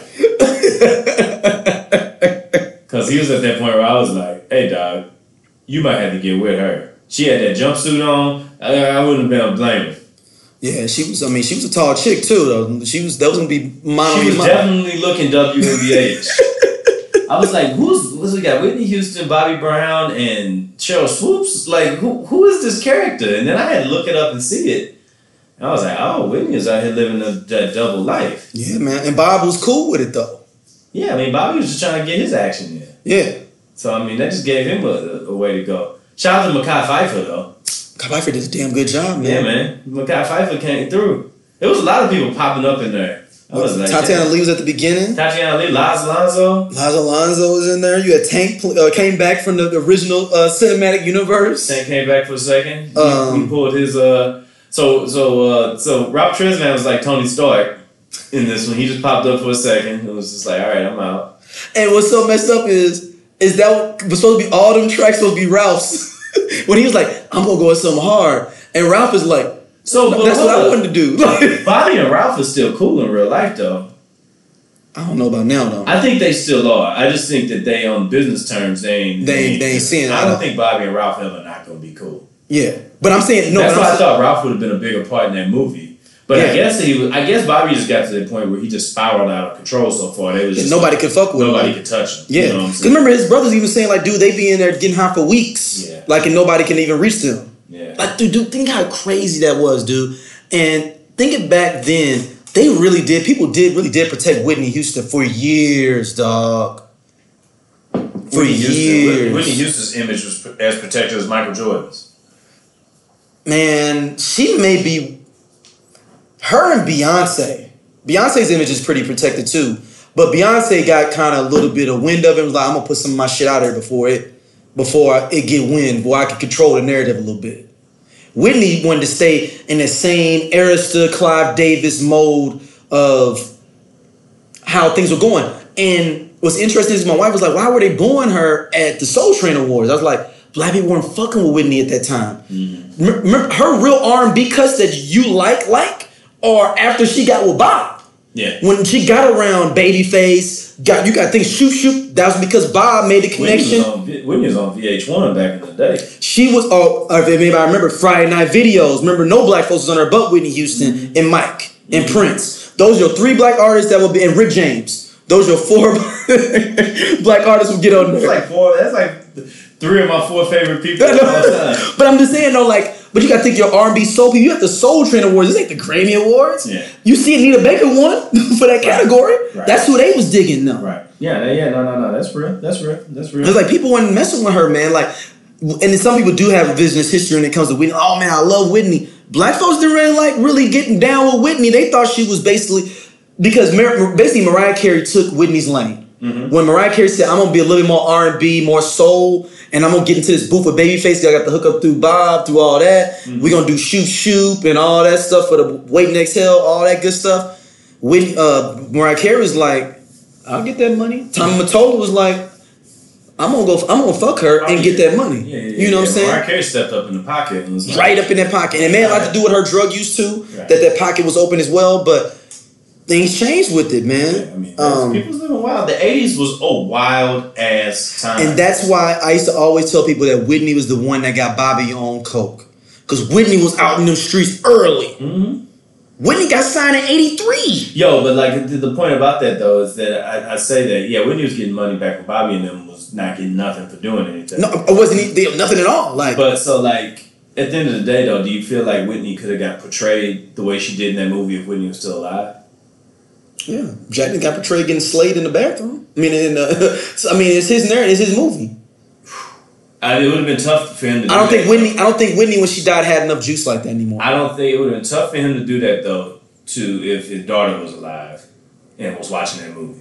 S2: Because he was at that point where I was like, hey, dog, you might have to get with her. She had that jumpsuit on. I wouldn't have been able to blame her.
S1: Yeah, she was a tall chick too, though. That was gonna be mine.
S2: She was definitely looking WNBA. I was like, who's we got? Whitney Houston, Bobby Brown, and Cheryl Swoops. Like, who is this character? And then I had to look it up and see it. And I was like, oh, Whitney is out here living that double life.
S1: Yeah, man. And Bob was cool with it though.
S2: Yeah, I mean, Bobby was just trying to get his action in.
S1: Yeah.
S2: So I mean, that just gave him a way to go. Shout out to Mekhi Phifer though.
S1: Mekhi Phifer did a damn good job, man.
S2: Yeah, man. Mekhi Phifer came through. There was a lot of people popping up in there. I was like,
S1: Tatiana Lee was at the beginning.
S2: Tatiana Lee, Laz Alonso.
S1: Laz Alonso was in there. You had Tank came back from the original cinematic universe.
S2: Tank came back for a second. He pulled his So Ralph Tresvant was like Tony Stark in this one. He just popped up for a second. It was just like, all right, I'm out.
S1: And what's so messed up is that was supposed to be all them tracks supposed to be Ralph's. When he was like, I'm gonna go with something hard, and Ralph is like, so that's what I wanted to do.
S2: Bobby and Ralph are still cool in real life, though.
S1: I don't know about now, though.
S2: I think they still are. I just think that they, on business terms, they ain't seeing it. I don't think Bobby and Ralph ever not gonna be cool.
S1: Yeah, but I'm saying no.
S2: That's why I thought Ralph would have been a bigger part in that movie. But yeah. I guess Bobby just got to the point where he just spiraled out of control so far. They was just
S1: nobody could fuck with him.
S2: Nobody could touch him.
S1: Yeah,
S2: you know what I'm
S1: because remember his brothers even saying like, dude, they be in there getting high for weeks.
S2: Yeah,
S1: like, and nobody can even reach them.
S2: Yeah,
S1: like, dude, think how crazy that was, dude. And thinking back then, people really did protect Whitney Houston for years, dog. For years.
S2: Whitney Houston's image was as protected as Michael Jordan's.
S1: Man, she may be. Her and Beyonce. Beyonce's image is pretty protected too. But Beyonce got kind of a little bit of wind of it. Was like, I'm going to put some of my shit out there before it get wind, where I can control the narrative a little bit. Whitney wanted to stay in the same Arista, Clive Davis mode of how things were going. And what's interesting is my wife was like, why were they booing her at the Soul Train Awards? I was like, black people weren't fucking with Whitney at that time. Mm-hmm. Remember her real R&B cuts that you like, or after she got with Bob.
S2: Yeah.
S1: When she got around Babyface, you got to think shoot. That was because Bob made the connection.
S2: Whitney was on VH1 back in the day.
S1: She was, maybe I remember Friday Night Videos. Remember, no black folks was on her but Whitney Houston and Mike and Prince. Those are your 3 black artists that will be, and Rick James. Those are your 4 black artists who get on there.
S2: That's like 3 of my 4 favorite people of all time.
S1: But I'm just saying though, like, but you got to think your R&B soul people. You have the Soul Train Awards. This ain't the Grammy Awards.
S2: Yeah.
S1: You see Anita Baker won for that category.
S2: Right.
S1: That's who they was digging though.
S2: Right. Yeah. No. That's real. That's real.
S1: It's like people weren't messing with her, man. Like, and then some people do have revisionist history when it comes to Whitney. Oh man, I love Whitney. Black folks didn't really getting down with Whitney. They thought she was basically because basically Mariah Carey took Whitney's lane. Mm-hmm. When Mariah Carey said, "I'm gonna be a little bit more R&B, more soul, and I'm gonna get into this booth with Babyface. I got the hook up through Bob, through all that. Mm-hmm. We're gonna do shoot and all that stuff for the Wait and Exhale, all that good stuff." When Mariah Carey was like, "I'll get that money." Tommy Mottola was like, I'm gonna fuck her and get that money. You know what I'm saying?
S2: Mariah Carey stepped up in the pocket and was like,
S1: right up in that pocket, and it may have a lot to do with her drug use too. Right. That pocket was open as well, but things changed with it, man.
S2: Yeah, I mean, people's living wild. The '80s was a wild ass time,
S1: and that's why I used to always tell people that Whitney was the one that got Bobby on coke, because Whitney was out in the streets early. Mm-hmm. Whitney got signed in '83.
S2: Yo, but like the point about that though is that I say that Whitney was getting money back from Bobby and them was not getting nothing for doing anything.
S1: No, it wasn't nothing at all. Like,
S2: but so like at the end of the day though, do you feel like Whitney could have got portrayed the way she did in that movie if Whitney was still alive?
S1: Yeah, Jackson got portrayed getting slayed in the bathroom. I mean, it's his narrative, it's his movie.
S2: It would have been tough for him to do
S1: I don't think Whitney, when she died, had enough juice like that anymore.
S2: I don't think it would have been tough for him to do that, though, if his daughter was alive and was watching that movie.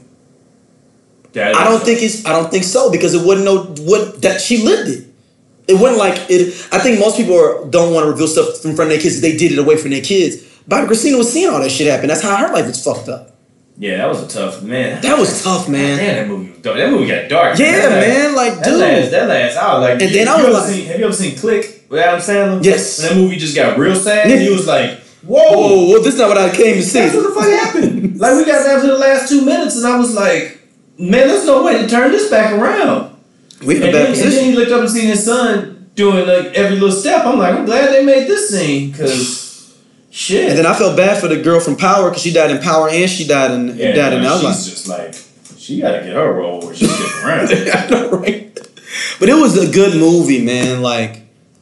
S1: I don't think so, because it wouldn't that she lived it. It wasn't like it. I think most people don't want to reveal stuff in front of their kids. They did it away from their kids. Bobby Christina was seeing all that shit happen. That's how her life was fucked up.
S2: Yeah, that was a tough, man.
S1: That was tough, man.
S2: Damn, that movie was dark. That movie got dark.
S1: Yeah, man. Like, dude.
S2: That last hour. Like,
S1: and then I was like,
S2: have you ever seen Click with Adam Sandler?
S1: Yes.
S2: And that movie just got real sad. And he was like,
S1: whoa, well, this is not what I came to see.
S2: That's what the fuck happened. Like, we got down to the last 2 minutes, and I was like, man, there's no way to turn this back around.
S1: We in a bad position.
S2: And then he looked up and seen his son doing like every little step. I'm like, I'm glad they made this scene, because shit.
S1: And then I felt bad for the girl from Power, because she died in Power and she died in
S2: she's just like, she got to get her role where she's getting around.
S1: I know, right? But it was a good movie, man. Like,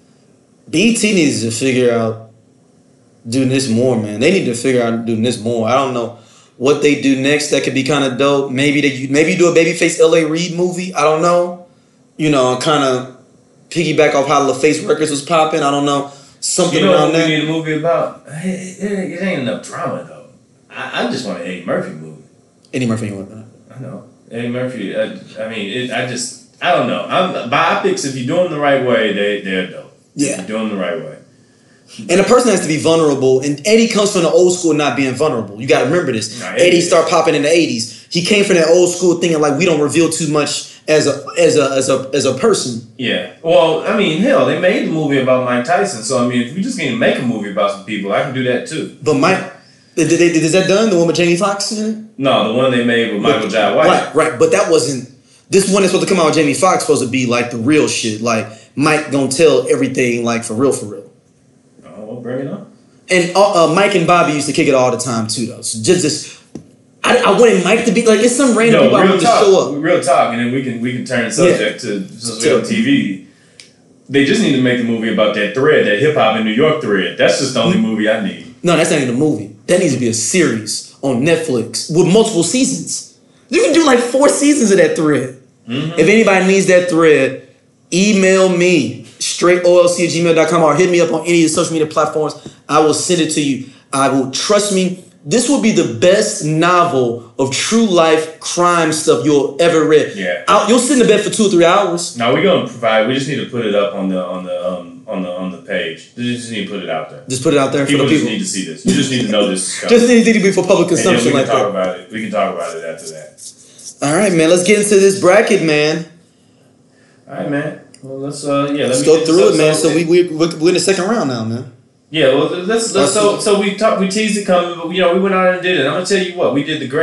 S1: BET needs to figure out doing this more, man. They need to figure out doing this more. I don't know what they do next that could be kind of dope. Maybe do a Babyface L.A. Reid movie. I don't know. You know, kind of piggyback off how LaFace Records was popping. I don't know. Something around that.
S2: You need a movie about? It ain't enough drama though. I just want an Eddie Murphy movie.
S1: Eddie Murphy, you want that?
S2: I know Eddie Murphy. I don't know. Biopics, if you're doing the right way, they're dope.
S1: Yeah,
S2: you're doing the right way.
S1: And the person has to be vulnerable. And Eddie comes from the old school, not being vulnerable. You got to remember this. No, Eddie started popping in the '80s. He came from that old school thinking like we don't reveal too much as a person.
S2: Yeah. Well, I mean, hell, they made the movie about Mike Tyson. So I mean, if we just need to make a movie about some people, I can do that too.
S1: But Mike, is that done? The one with Jamie Foxx in it?
S2: No, the one they made with Michael Jai White.
S1: Right. But that wasn't. This one that's supposed to come out with Jamie Foxx supposed to be like the real shit. Like Mike gonna tell everything like for real.
S2: Oh, well, bring it on.
S1: And Mike and Bobby used to kick it all the time too, though. So just I wanted Mike to be like it's some random people I want to show up.
S2: Real talk, and then we can turn the subject to TV. They just need to make a movie about that thread, that hip hop in New York thread. That's just the only movie I need.
S1: No, that's not even a movie. That needs to be a series on Netflix with multiple seasons. You can do like 4 seasons of that thread. Mm-hmm. If anybody needs that thread, email me straightolc@gmail.com or hit me up on any of the social media platforms. I will send it to you. I will, trust me, this will be the best novel of true life crime stuff you'll ever read.
S2: Yeah,
S1: you'll sit in the bed for 2 or 3 hours.
S2: No, we're gonna provide. We just need to put it up on the page. We just need to put it out there.
S1: Just put it out there for
S2: people.
S1: The people.
S2: Just need to see this. You just need to know this.
S1: Just need to be for public consumption.
S2: We can talk about it. We can talk about it after that.
S1: All right, man. Let's get into this bracket, man.
S2: All right, man. Well, let's
S1: let's go through it, man. So we're in the second round now, man.
S2: Yeah, well, let's so we teased it coming, but we went out and did it. I'm gonna tell you what, we did the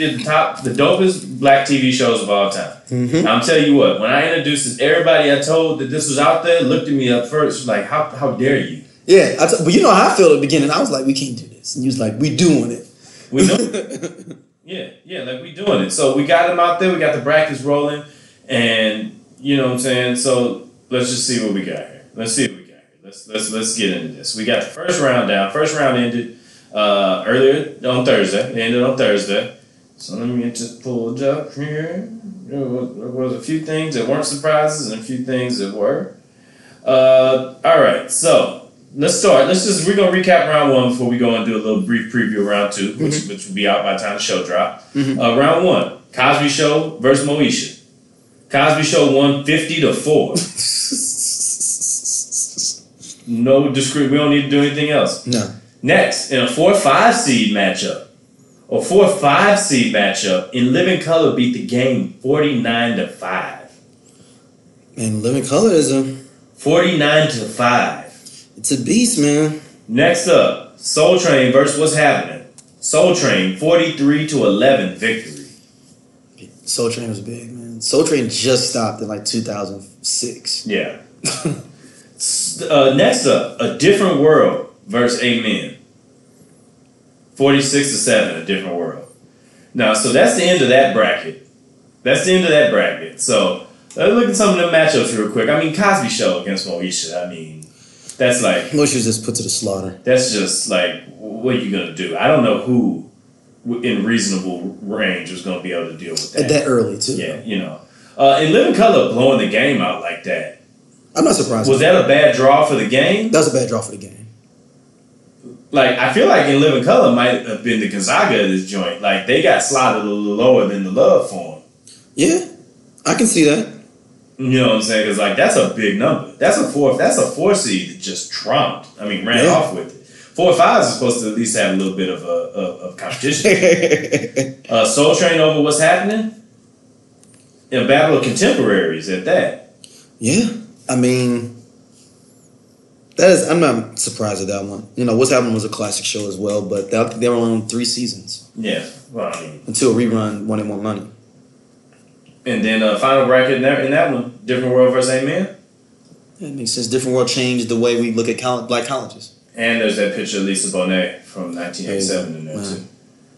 S2: dopest black TV shows of all time. Mm-hmm. I'm tell you what, when I introduced this, everybody I told that this was out there looked at me up first like, how dare you?
S1: Yeah, but you know how I felt at the beginning. I was like, we can't do this, and you was like, we doing it.
S2: We doing it. Yeah, like we doing it. So we got them out there. We got the brackets rolling, and you know what I'm saying. So let's just see what we got here. Let's see what we got here. Let's get into this. We got the first round down. First round ended earlier on Thursday. It ended on Thursday. So let me get just pulled up here. There was a few things that weren't surprises and a few things that were. All right, so let's start. We're gonna recap round one before we go and do a little brief preview of round two, which will be out by the time the show drop. Round one, Cosby Show versus Moesha. Cosby Show won 50-4. No discreet. We don't need to do anything else.
S1: No.
S2: Next, in a 4-5 seed matchup, or 4-5 seed matchup, In Living Color beat the Game 49-5.
S1: Man, Living Color is
S2: 49-5.
S1: it's a beast, man.
S2: Next up, Soul Train versus What's Happening. Soul Train 43-11 victory.
S1: Soul Train was big, man. Soul Train just stopped in like 2006.
S2: Yeah. Next up, A Different World versus Amen. 46-7, A Different World. Now, so that's the end of that bracket. So let's look at some of the matchups real quick. I mean, Cosby Show against Moesha. I mean, that's like
S1: Moesha was just put to the slaughter.
S2: That's just like, what are you gonna do? I don't know who in reasonable range was gonna be able to deal with that.
S1: That early too.
S2: Yeah, you know. In Living Color blowing the game out like that.
S1: I'm not surprised.
S2: Was that a bad draw for the game?
S1: That was a bad draw for the game.
S2: Like, I feel like In Living Color might have been the Gonzaga of this joint. Like, they got slotted a little lower than the love for them.
S1: Yeah, I can see that.
S2: You know what I'm saying? Because, like, that's a big number. That's a 4 seed that just trumped. I mean, ran off with it. 4 or 5 is supposed to at least have a little bit of competition. Soul Train over What's Happening? In a battle of contemporaries at that.
S1: Yeah, I mean, I'm not surprised at that one. You know, What's Happening was a classic show as well, but they were on 3 seasons.
S2: Yeah, well, I mean,
S1: until Rerun wanted more money.
S2: And then final bracket in that one, Different World versus Amen.
S1: Yeah, it makes sense. Different World changed the way we look at black colleges.
S2: And there's that picture of Lisa Bonet from 1987 in there too.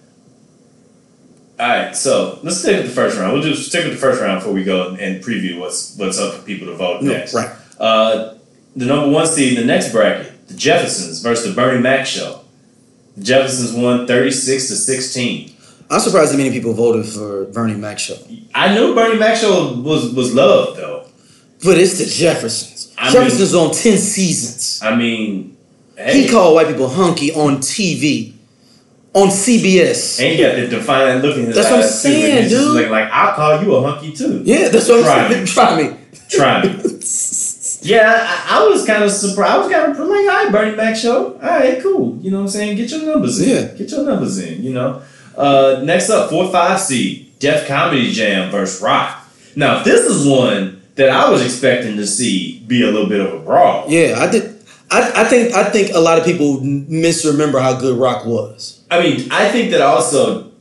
S2: All right, so let's stick with the first round. We'll just stick with the first round before we go and preview what's up for people to vote next.
S1: Right.
S2: The number 1 seed in the next bracket, the Jeffersons versus the Bernie Mac Show. The Jeffersons won 36-16.
S1: I'm surprised that many people voted for Bernie Mac Show.
S2: I knew Bernie Mac Show was loved though.
S1: But it's the Jeffersons. Jefferson's on 10 seasons.
S2: I mean, hey.
S1: He called white people hunky on TV. On CBS.
S2: And he got the defiant look in his eyes.
S1: That's what I'm saying,
S2: dude. Just like, I'll call you a hunky too.
S1: Yeah, that's what I'm saying. Try me.
S2: Yeah, I was kind of surprised. I was kind of like, all right, Bernie Mac Show. All right, cool. You know what I'm saying? Get your numbers in.
S1: Yeah.
S2: Get your numbers in, you know. Next up, 4-5 seed, Def Comedy Jam versus Rock. Now, this is one that I was expecting to see be a little bit of a brawl.
S1: Yeah, I did. I think a lot of people misremember how good Rock was.
S2: I mean, I think also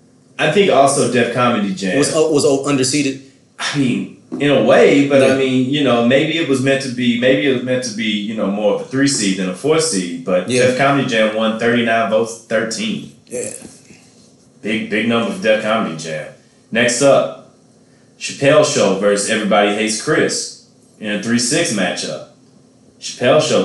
S2: Def Comedy Jam
S1: was underseeded.
S2: I mean, in a way, but I mean, you know, maybe it was meant to be, you know, more of a 3 seed than a 4 seed. But Def Comedy Jam won 39 votes, 13.
S1: Yeah,
S2: big number for Def Comedy Jam. Next up, Chappelle Show versus Everybody Hates Chris in a 3-6 matchup. Chappelle Show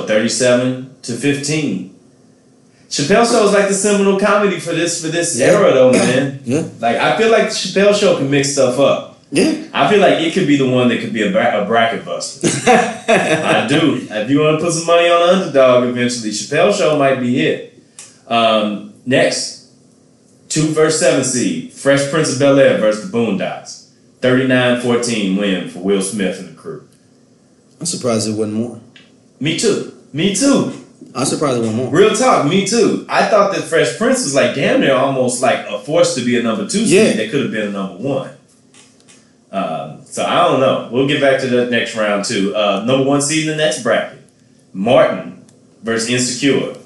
S2: 37-15. Chappelle Show is like the seminal comedy for this era, though, man.
S1: Yeah.
S2: Like, I feel like Chappelle Show can mix stuff up.
S1: Yeah.
S2: I feel like it could be the one that could be a bracket buster. I do. If you want to put some money on the underdog eventually, Chappelle Show might be it. Next, 2 versus 7 seed, Fresh Prince of Bel-Air versus the Boondocks. 39-14 win for Will Smith and the crew.
S1: I'm surprised it wasn't more.
S2: Me too.
S1: I'm surprised it wasn't more.
S2: Real talk, me too. I thought that Fresh Prince was like damn near almost like a force to be a number 2 seed. That could have been a number 1. So I don't know. We'll get back to the next round too. Number 1 seed in the next bracket, Martin versus Insecure.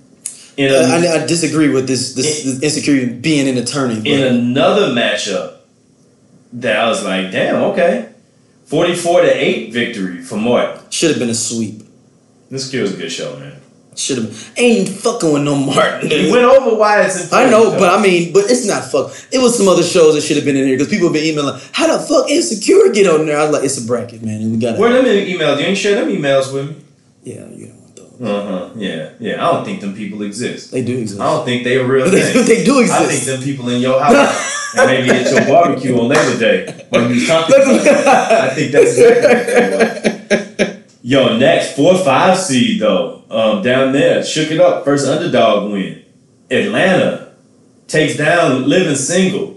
S1: I disagree with this Insecure being in the tourney.
S2: In another matchup, that I was like, damn, okay. 44-8 victory for Martin.
S1: Should have been a sweep.
S2: Insecure was a good show, man.
S1: Should have been. Ain't fucking with no Martin.
S2: He went over why it's important.
S1: I know, but it's not fuck. It was some other shows that should have been in here because people have been emailing, how the fuck Insecure get on there? I was like, it's a bracket, man. And we got
S2: where them emails? You ain't share them emails with me?
S1: Yeah, you don't want those.
S2: Yeah. I don't think them people exist.
S1: They do exist.
S2: I don't think they a real thing.
S1: They do exist.
S2: I think them people in your house and maybe at your barbecue on Labor Day when you was talking about it. I think that's exactly what they were. Yo, next 4-5 seed though. Down there, shook it up. First underdog win. Atlanta takes down Living Single,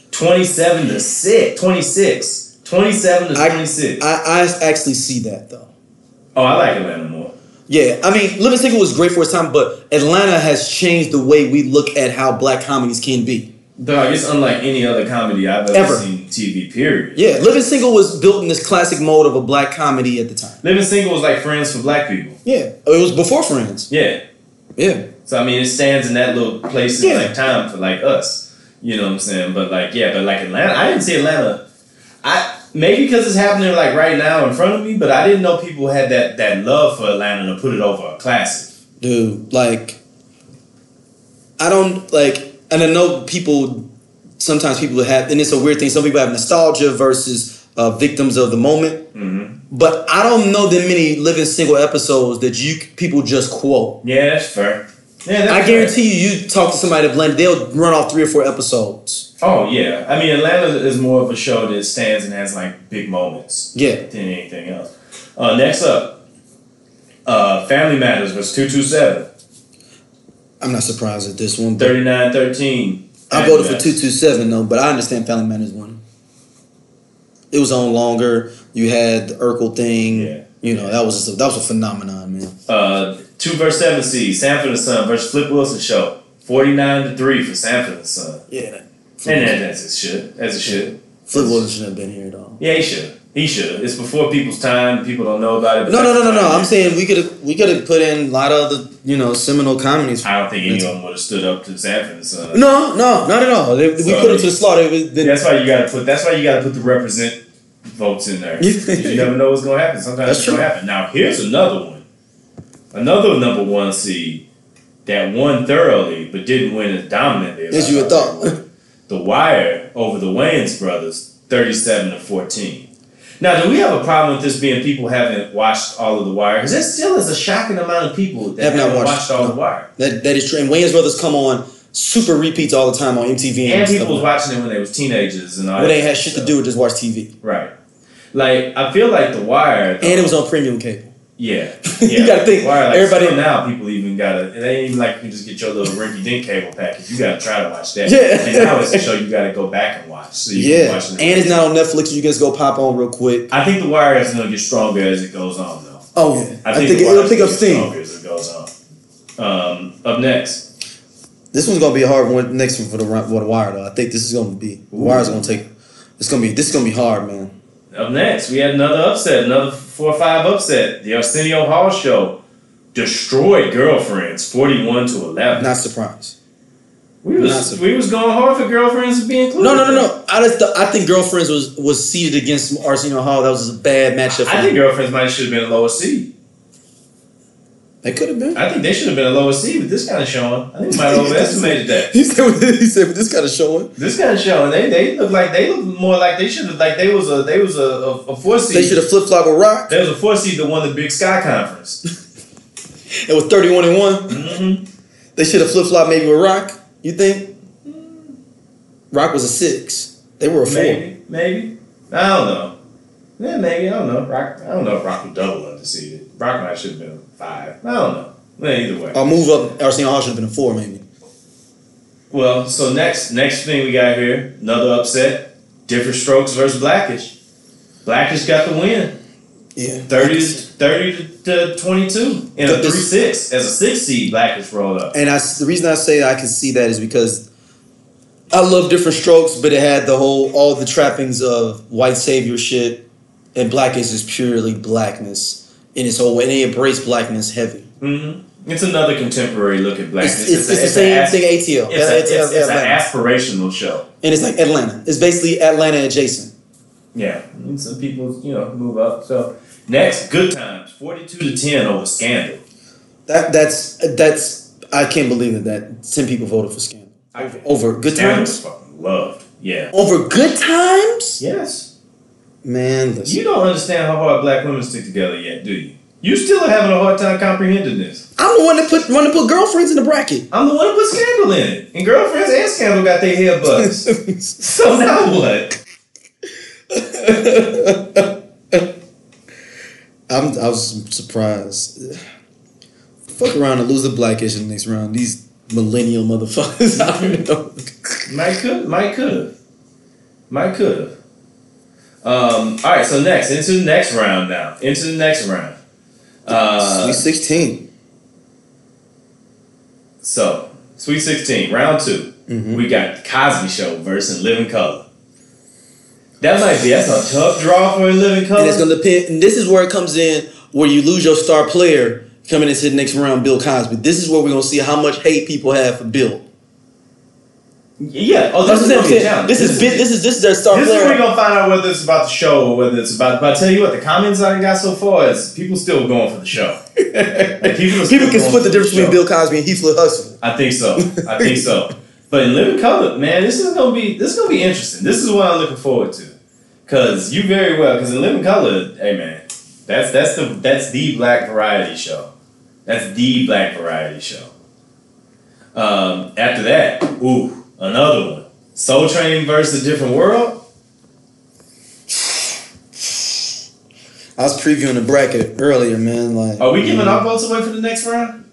S2: 27-6, 26, 27-26.
S1: I actually see that though.
S2: Oh, I like Atlanta more.
S1: Yeah, I mean, Living Single was great for its time, but Atlanta has changed the way we look at how black comedies can be.
S2: Dog, it's unlike any other comedy I've ever seen TV, period.
S1: Yeah, Living Single was built in this classic mode of a black comedy at the time.
S2: Living Single was like Friends for black people.
S1: Yeah, it was before Friends.
S2: Yeah.
S1: Yeah.
S2: So, I mean, it stands in that little place in like time for like us. You know what I'm saying? But like, yeah, but like Atlanta, I didn't see Atlanta. Maybe because it's happening like right now in front of me, but I didn't know people had that love for Atlanta to put it over a classic.
S1: Dude, like, I don't, like, and I know sometimes people have, and it's a weird thing, some people have nostalgia versus victims of the moment. Mm-hmm. But I don't know that many Living Single episodes that people just quote.
S2: Yeah, that's fair. Yeah,
S1: I guarantee you talk to somebody at Atlanta, they'll run off 3 or 4 episodes.
S2: Oh, yeah. I mean, Atlanta is more of a show that stands and has, like, big moments.
S1: Yeah.
S2: Than anything else. Next up, Family Matters versus 227.
S1: I'm not surprised at this one.
S2: 39-13.
S1: I voted for 227, though, but I understand Family Matters won. It was on longer. You had the Urkel thing. Yeah. You know, that was a phenomenon, man.
S2: 2 versus 7 seed, Sanford and Son versus Flip Wilson Show. 49-3 for Sanford and Son.
S1: Yeah.
S2: As it should.
S1: Flip Wilson shouldn't have been here at all.
S2: Yeah, he should. It's before people's time. People don't know about it.
S1: No. I'm saying we could have put in a lot of the seminal comedies.
S2: I don't think any of them would have stood up to Sanford and Son.
S1: No, not at all. We put them to the slaughter.
S2: That's why you got to put the represent votes in there. You never know what's going to happen. Sometimes it's going to happen. Now here's another one. Another number 1 seed that won thoroughly but didn't win as dominantly
S1: as you had thought.
S2: The Wire over the Wayans brothers, 37-14. Now, do we have a problem with this being people haven't watched all of The Wire? Because there still is a shocking amount of people that haven't watched all of The Wire.
S1: That is true. And Wayans brothers come on super repeats all the time on MTV.
S2: And people was watching it when they was teenagers and all that.
S1: When they had shit to do with just watch TV.
S2: Right. Like, I feel like The Wire...
S1: And it was on premium cable.
S2: Yeah.
S1: You gotta think.
S2: Wire, like,
S1: everybody
S2: now people even gotta. It ain't even like you can just get your little rinky-dink cable package. You gotta try to watch that.
S1: Yeah.
S2: And now it's a show you gotta go back and watch. So you can watch it.
S1: And it's not on Netflix. You can just go pop on real quick.
S2: I think The Wire is gonna get stronger as it goes on, though.
S1: Oh yeah.
S2: I think it'll pick up steam stronger as it goes on. Up next.
S1: This one's gonna be a hard one. Next one for the Wire, though. I think this is gonna be. The Wire's gonna take. This is gonna be hard, man.
S2: Up next, we had another upset, another 4-5 upset. The Arsenio Hall Show destroyed Girlfriends, 41-11.
S1: Not surprised.
S2: We was going hard for Girlfriends to be included.
S1: No. I think Girlfriends was seeded against Arsenio Hall. That was a bad matchup.
S2: I think Girlfriends should have been a lower seed.
S1: They could have been.
S2: I think they should have been a lower seed with this kind of showing. I think we might have overestimated that.
S1: He said with this kind of showing.
S2: This kind of showing, they look more like they should have they was a 4 seed.
S1: They should have flip flop with Rock.
S2: There was a 4 seed that won the Big Sky Conference.
S1: It was 31-1.
S2: Mm-hmm.
S1: They should have flip flop maybe with Rock. You think? Rock was a 6. They were a 4.
S2: Maybe. I don't know. Yeah, maybe. I don't know. I don't know if Rock was double undefeated. Rock might should have been a 5. I don't know. Well, either way.
S1: Or move up. Arsenio Hall should have been a 4, maybe.
S2: Well, so next thing we got here, another upset. Different Strokes versus Blackish. Blackish got the win.
S1: Yeah.
S2: 30-22 in a 3-6 as a 6 seed. Blackish rolled up.
S1: And the reason I say I can see that is because I love Different Strokes, but it had all the trappings of white savior shit, and Blackish is purely blackness in its whole way. And they embrace blackness heavy.
S2: Mm-hmm. It's another contemporary look at blackness.
S1: It's the same thing ATL.
S2: It's an aspirational show.
S1: And it's like Atlanta. It's basically Atlanta adjacent.
S2: Yeah. And some people, move up. So next, Good Times. 42-10 over Scandal.
S1: That's I can't believe that 10 people voted for Scandal. Over Good Times?
S2: Scandal was fucking loved. Yeah.
S1: Over Good Times?
S2: Yes.
S1: Man, listen.
S2: You don't understand how hard black women stick together yet, do you? You still are having a hard time comprehending this.
S1: I'm the one that put Girlfriends in the bracket.
S2: I'm the one that put Scandal in it. And Girlfriends and Scandal got their hair buzzed. So now what?
S1: I was surprised. Fuck around and lose the Blackish in the next round. These millennial motherfuckers. I don't even know.
S2: Might could have. All right, so into the next round now.
S1: Sweet 16.
S2: So, Sweet 16, round 2. Mm-hmm. We got Cosby Show versus Living Color. That's a tough draw for a Living Color.
S1: And it's gonna depend. And this is where it comes in, where you lose your star player coming into the next round, Bill Cosby. This is where we're gonna see how much hate people have for Bill.
S2: Yeah. Oh, this is
S1: their star player.
S2: This is where you're gonna find out whether it's about the show or whether it's about. But I tell you what, the comments I got so far is people still going for the show. Like,
S1: people can split the difference between Bill Cosby and Heath Ledger.
S2: I think so. But in Living Color, man, this is gonna be interesting. This is what I'm looking forward to. Because in Living Color, hey man, that's the black variety show. That's the black variety show. After that, another one. Soul Train versus A Different World.
S1: I was previewing the bracket earlier, man. Like,
S2: are we giving our votes away for the next round?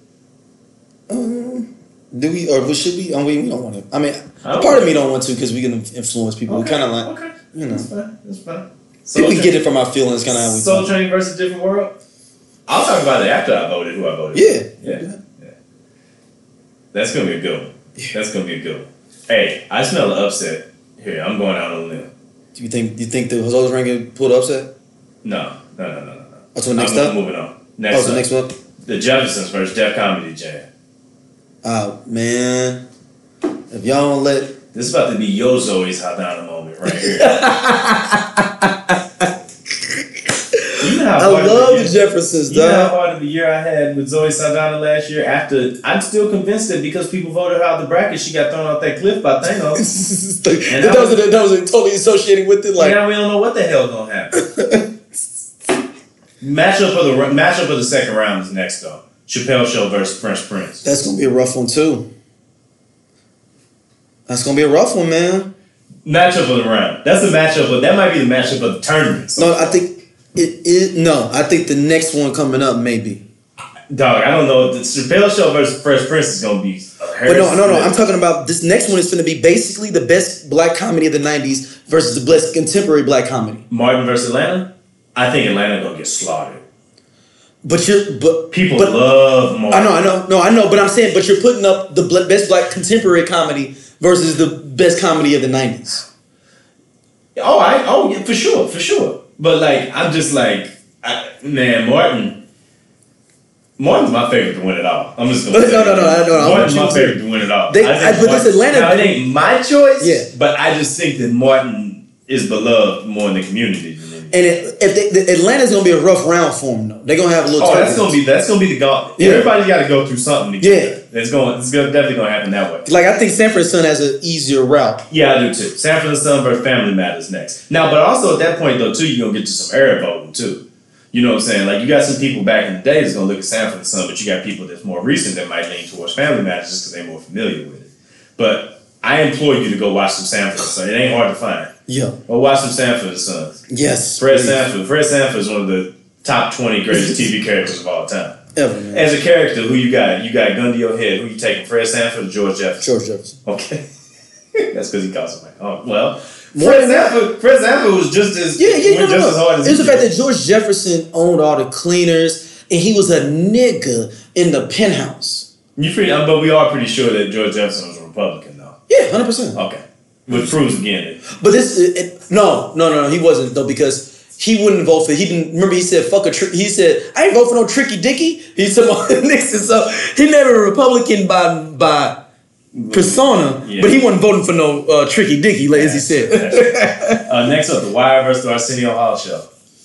S1: Do we, or should we? We don't want to. I mean, part of me don't want to because we can influence people.
S2: Okay.
S1: We kind of like,
S2: okay.
S1: You know,
S2: that's fine.
S1: So we get it from our feelings, kind of how we.
S2: Soul Train versus A Different World. I'll talk about it after I voted. Who I voted? Yeah. That's gonna be a good one. That's gonna be a good one. Hey, I smell an upset here. I'm going out on a limb.
S1: Do you think the José Rankin pulled upset?
S2: No.
S1: Oh, so next up?
S2: Moving on.
S1: Next one?
S2: The Jeffersons versus Def Comedy Jam.
S1: Oh, man. If y'all don't let...
S2: This is about to be Yo Zoe's Hot Donna moment right here.
S1: I love the Jeffersons,
S2: You know how hard of a year I had with Zoe Saldana last year? I'm still convinced that because people voted her out the bracket, she got thrown off that cliff by Thanos.
S1: that was totally associated with it. Like,
S2: now we don't know what the hell gonna happen. Matchup of the second round is next though. Chappelle Show versus Fresh Prince.
S1: That's gonna be a rough one too. That's gonna be a rough one, man.
S2: Matchup of the round. That's the matchup. That might be the matchup of the tournament.
S1: No, I think it is. No, I think the next one coming up maybe.
S2: Dog, I don't know. The Chappelle Show versus Fresh Prince is gonna be.
S1: But no. I'm talking about this next one is going to be basically the best black comedy of the '90s versus the best contemporary black comedy.
S2: Martin versus Atlanta. I think Atlanta gonna get slaughtered. People love Martin.
S1: I know. But I'm saying, but you're putting up the best black contemporary comedy versus the best comedy of the '90s.
S2: Yeah, for sure. But like, I'm just like, Martin's my favorite to win it all. I'm just gonna say. No. Martin's my favorite to win it all.
S1: But this Atlanta.
S2: Now, it ain't my choice.
S1: Yeah.
S2: But I just think that Martin is beloved more in the community.
S1: And Atlanta's gonna be a rough round for them though. They're gonna have a little.
S2: That's gonna be the gauntlet. Yeah. Everybody's got to go through something to get there. It's definitely gonna happen that way.
S1: Like I think Sanford and Son has an easier route.
S2: Yeah, I do too. Sanford and Son versus Family Matters next. Now, but also at that point though too, you're gonna get to some era voting too. You know what I'm saying? Like you got some people back in the day that's gonna look at Sanford and Son, but you got people that's more recent that might lean towards Family Matters just because they're more familiar with it. But I implore you to go watch some Sanford and Son. It ain't hard to find.
S1: Yeah.
S2: Go watch some Sanford and Sons.
S1: Yes.
S2: Fred Sanford is one of the top 20 greatest TV characters of all time.
S1: Ever, man.
S2: As a character, who you got? You got gun to your head. Who you taking? Fred Sanford or George Jefferson?
S1: George Jefferson.
S2: Okay. That's because he calls him like, oh well. Fred Sanford was just as as hard as
S1: it's the fact that George Jefferson owned all the cleaners and he was a nigga in the penthouse.
S2: But we are pretty sure that George Jefferson was a Republican though.
S1: Yeah, 100%.
S2: Okay. Which proves again.
S1: But no, he wasn't though because he wouldn't vote for. He didn't remember. He said fuck he said I ain't vote for no Tricky Dicky. He said Nixon. So he never a Republican by persona, but he wasn't voting for no Tricky Dicky, like as he said.
S2: Next up, The Wire versus the Arsenio Hall Show.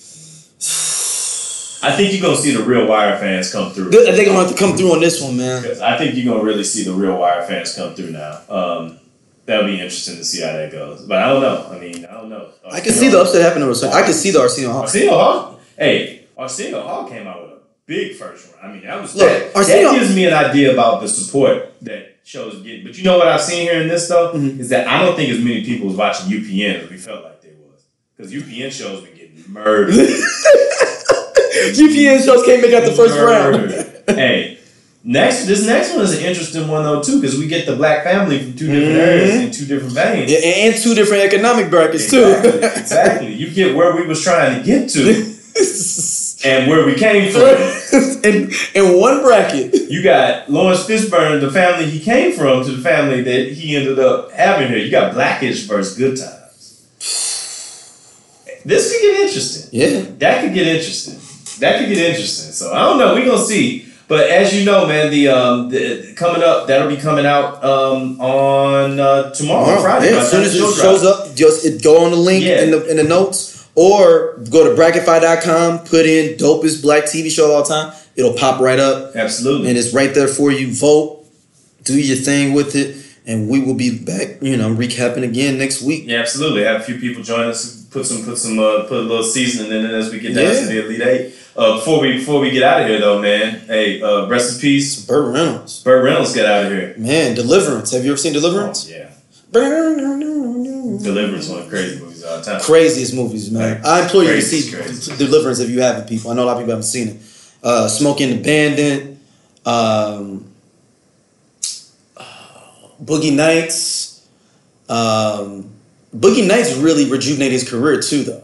S2: I think you're gonna see the real Wire fans come through.
S1: They're gonna have to come through on this one, man.
S2: I think you're gonna really see the real Wire fans come through now. That'll be interesting to see how that goes. But I don't know. I don't know.
S1: I can see the upset happening. I can see the Arsenio Hall.
S2: Arsenio Hall came out with a big first round. That gives me an idea about the support that shows getting. But you know what I've seen here in this though is that I don't think as many people was watching UPN as we felt like they was because UPN shows been getting murdered.
S1: UPN shows can't make out the first round.
S2: Hey, this next one is an interesting one though too, because we get the black family from two different areas in two different veins,
S1: and two different economic brackets too.
S2: Exactly. You get where we was trying to get to. And where we came from.
S1: in one bracket.
S2: You got Lawrence Fishburne, the family he came from, to the family that he ended up having here. You got Blackish versus Good Times. This could get interesting.
S1: Yeah.
S2: That could get interesting. So I don't know. We're going to see. But as you know, man, the coming up, that'll be coming out on tomorrow, Friday.
S1: Yeah, as soon as it shows up, just go on the link in the notes. Or go to bracketfy.com, put in dopest black TV show of all time. It'll pop right up.
S2: Absolutely.
S1: And it's right there for you. Vote. Do your thing with it. And we will be back, recapping again next week.
S2: Yeah, absolutely. Have a few people join us. Put a little seasoning in it as we get down to the Elite Eight. Before we get out of here though, man. Hey, rest in peace.
S1: Burt Reynolds.
S2: Burt Reynolds got out of here.
S1: Man, Deliverance. Have you ever seen Deliverance?
S2: Oh, yeah. Deliverance, one of the crazy movies of all time.
S1: Craziest movies, man. I implore you to see Deliverance if you haven't, people. I know a lot of people haven't seen it. Smoking the Bandit, Boogie Nights. Boogie Nights really rejuvenated his career too, though.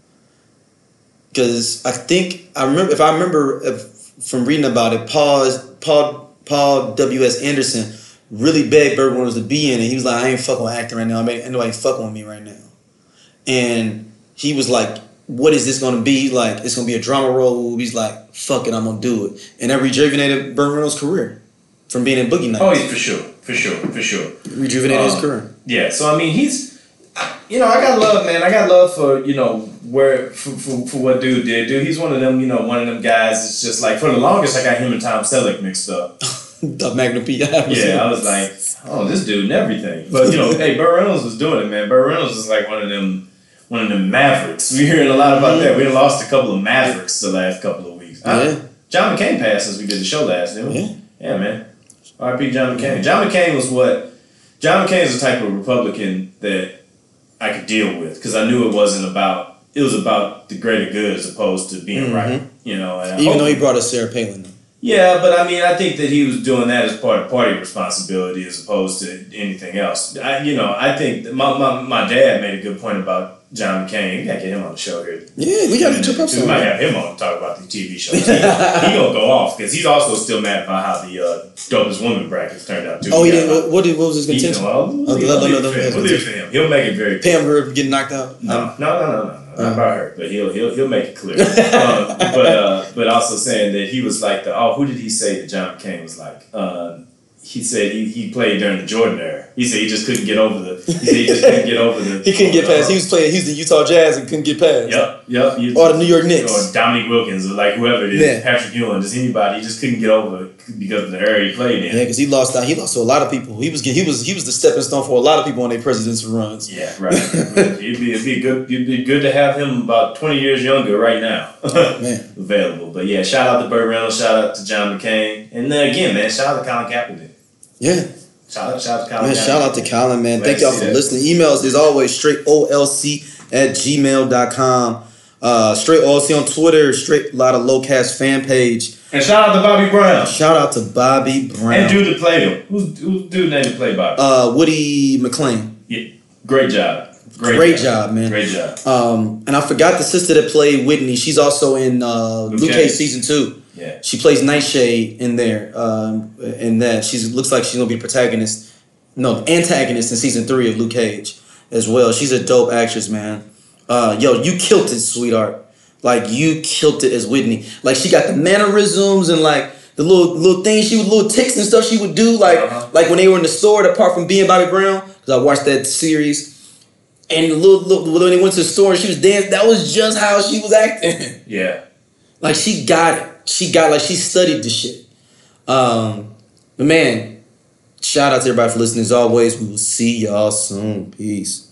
S1: Because I remember from reading about it, Paul W.S. Anderson really begged Burt Reynolds to be in it. He was like, I ain't fucking with acting right now. Nobody fucking with me right now. And he was like, what is this going to be? Like, it's going to be a drama role. He's like, fuck it, I'm going to do it. And that rejuvenated Burt Reynolds' career from being in Boogie Nights.
S2: Oh, yeah, for sure.
S1: Rejuvenated his career.
S2: Yeah, so I mean, he's, I got love, man. I got love for, for what dude did. Dude, he's one of them, one of them guys. It's just like, for the longest, I got him and Tom Selleck mixed up.
S1: The Magnum P.I.
S2: Yeah, I was like, oh, this dude and everything. But hey, Burt Reynolds was doing it, man. Burt Reynolds is like one of them mavericks. We're hearing a lot about that. We lost a couple of mavericks the last couple of weeks.
S1: Yeah.
S2: John McCain passed since we did the show last, didn't we? Yeah, man. R.I.P. John McCain. John McCain is the type of Republican that I could deal with, because I knew it was about the greater good as opposed to being right.
S1: Even though he brought us Sarah Palin.
S2: Yeah, but I mean, I think that he was doing that as part of party responsibility as opposed to anything else. I think that my dad made a good point about John McCain. We got to get him on the show here.
S1: Yeah, we got to chip up some.
S2: We might have him on to talk about the TV shows. He gonna go off because he's also still mad about how the dopest woman brackets turned out too.
S1: Oh, yeah. What was his contention?
S2: We'll leave it for him. He'll make it very clear.
S1: Pam Grier getting knocked out?
S2: No. Not about her, but he'll make it clear. But also saying that he was like who did he say that John McCain was like? He said he played during the Jordan era. He said he just couldn't get over the. He
S1: couldn't get past. He was playing Houston Utah Jazz and couldn't get past.
S2: Yep.
S1: Or the New York Knicks.
S2: Or Dominique Wilkins or like whoever it is, Patrick Ewing, just anybody. He just couldn't get over it because of the era he played in.
S1: Yeah, because he lost out. He lost to a lot of people. He was the stepping stone for a lot of people on their presidential runs.
S2: Yeah, right. It'd be good to have him about 20 years younger right now.
S1: Man.
S2: Available. But yeah, shout out to Burt Reynolds, shout out to John McCain. And then again, man, shout out to Colin Kaepernick.
S1: Yeah.
S2: Shout out to Colin.
S1: Man, shout out to Colin, man. Thank y'all for listening. Emails, as always, straightolc@gmail.com. Straight OLC on Twitter, straight a lot of Lowcast fan page.
S2: And shout out to Bobby Brown.
S1: And
S2: dude that played him. Who's dude named to play Bobby?
S1: Woody McClain.
S2: Yeah. Great job.
S1: Great job, man.
S2: Great job.
S1: And I forgot the sister that played Whitney. She's also in Luke Cage season 2.
S2: Yeah.
S1: She plays Nightshade in there. In that, looks like she's gonna be the antagonist in season 3 of Luke Cage as well. She's a dope actress, man. You killed it, sweetheart. Like, you killed it as Whitney. Like, she got the mannerisms and like the little things little ticks and stuff she would do. Like when they were in the store. Apart from being Bobby Brown, because I watched that series. And when they went to the store and she was dancing, that was just how she was acting.
S2: Yeah.
S1: Like, she got it. She studied the shit. But man, shout out to everybody for listening. As always, we will see y'all soon. Peace.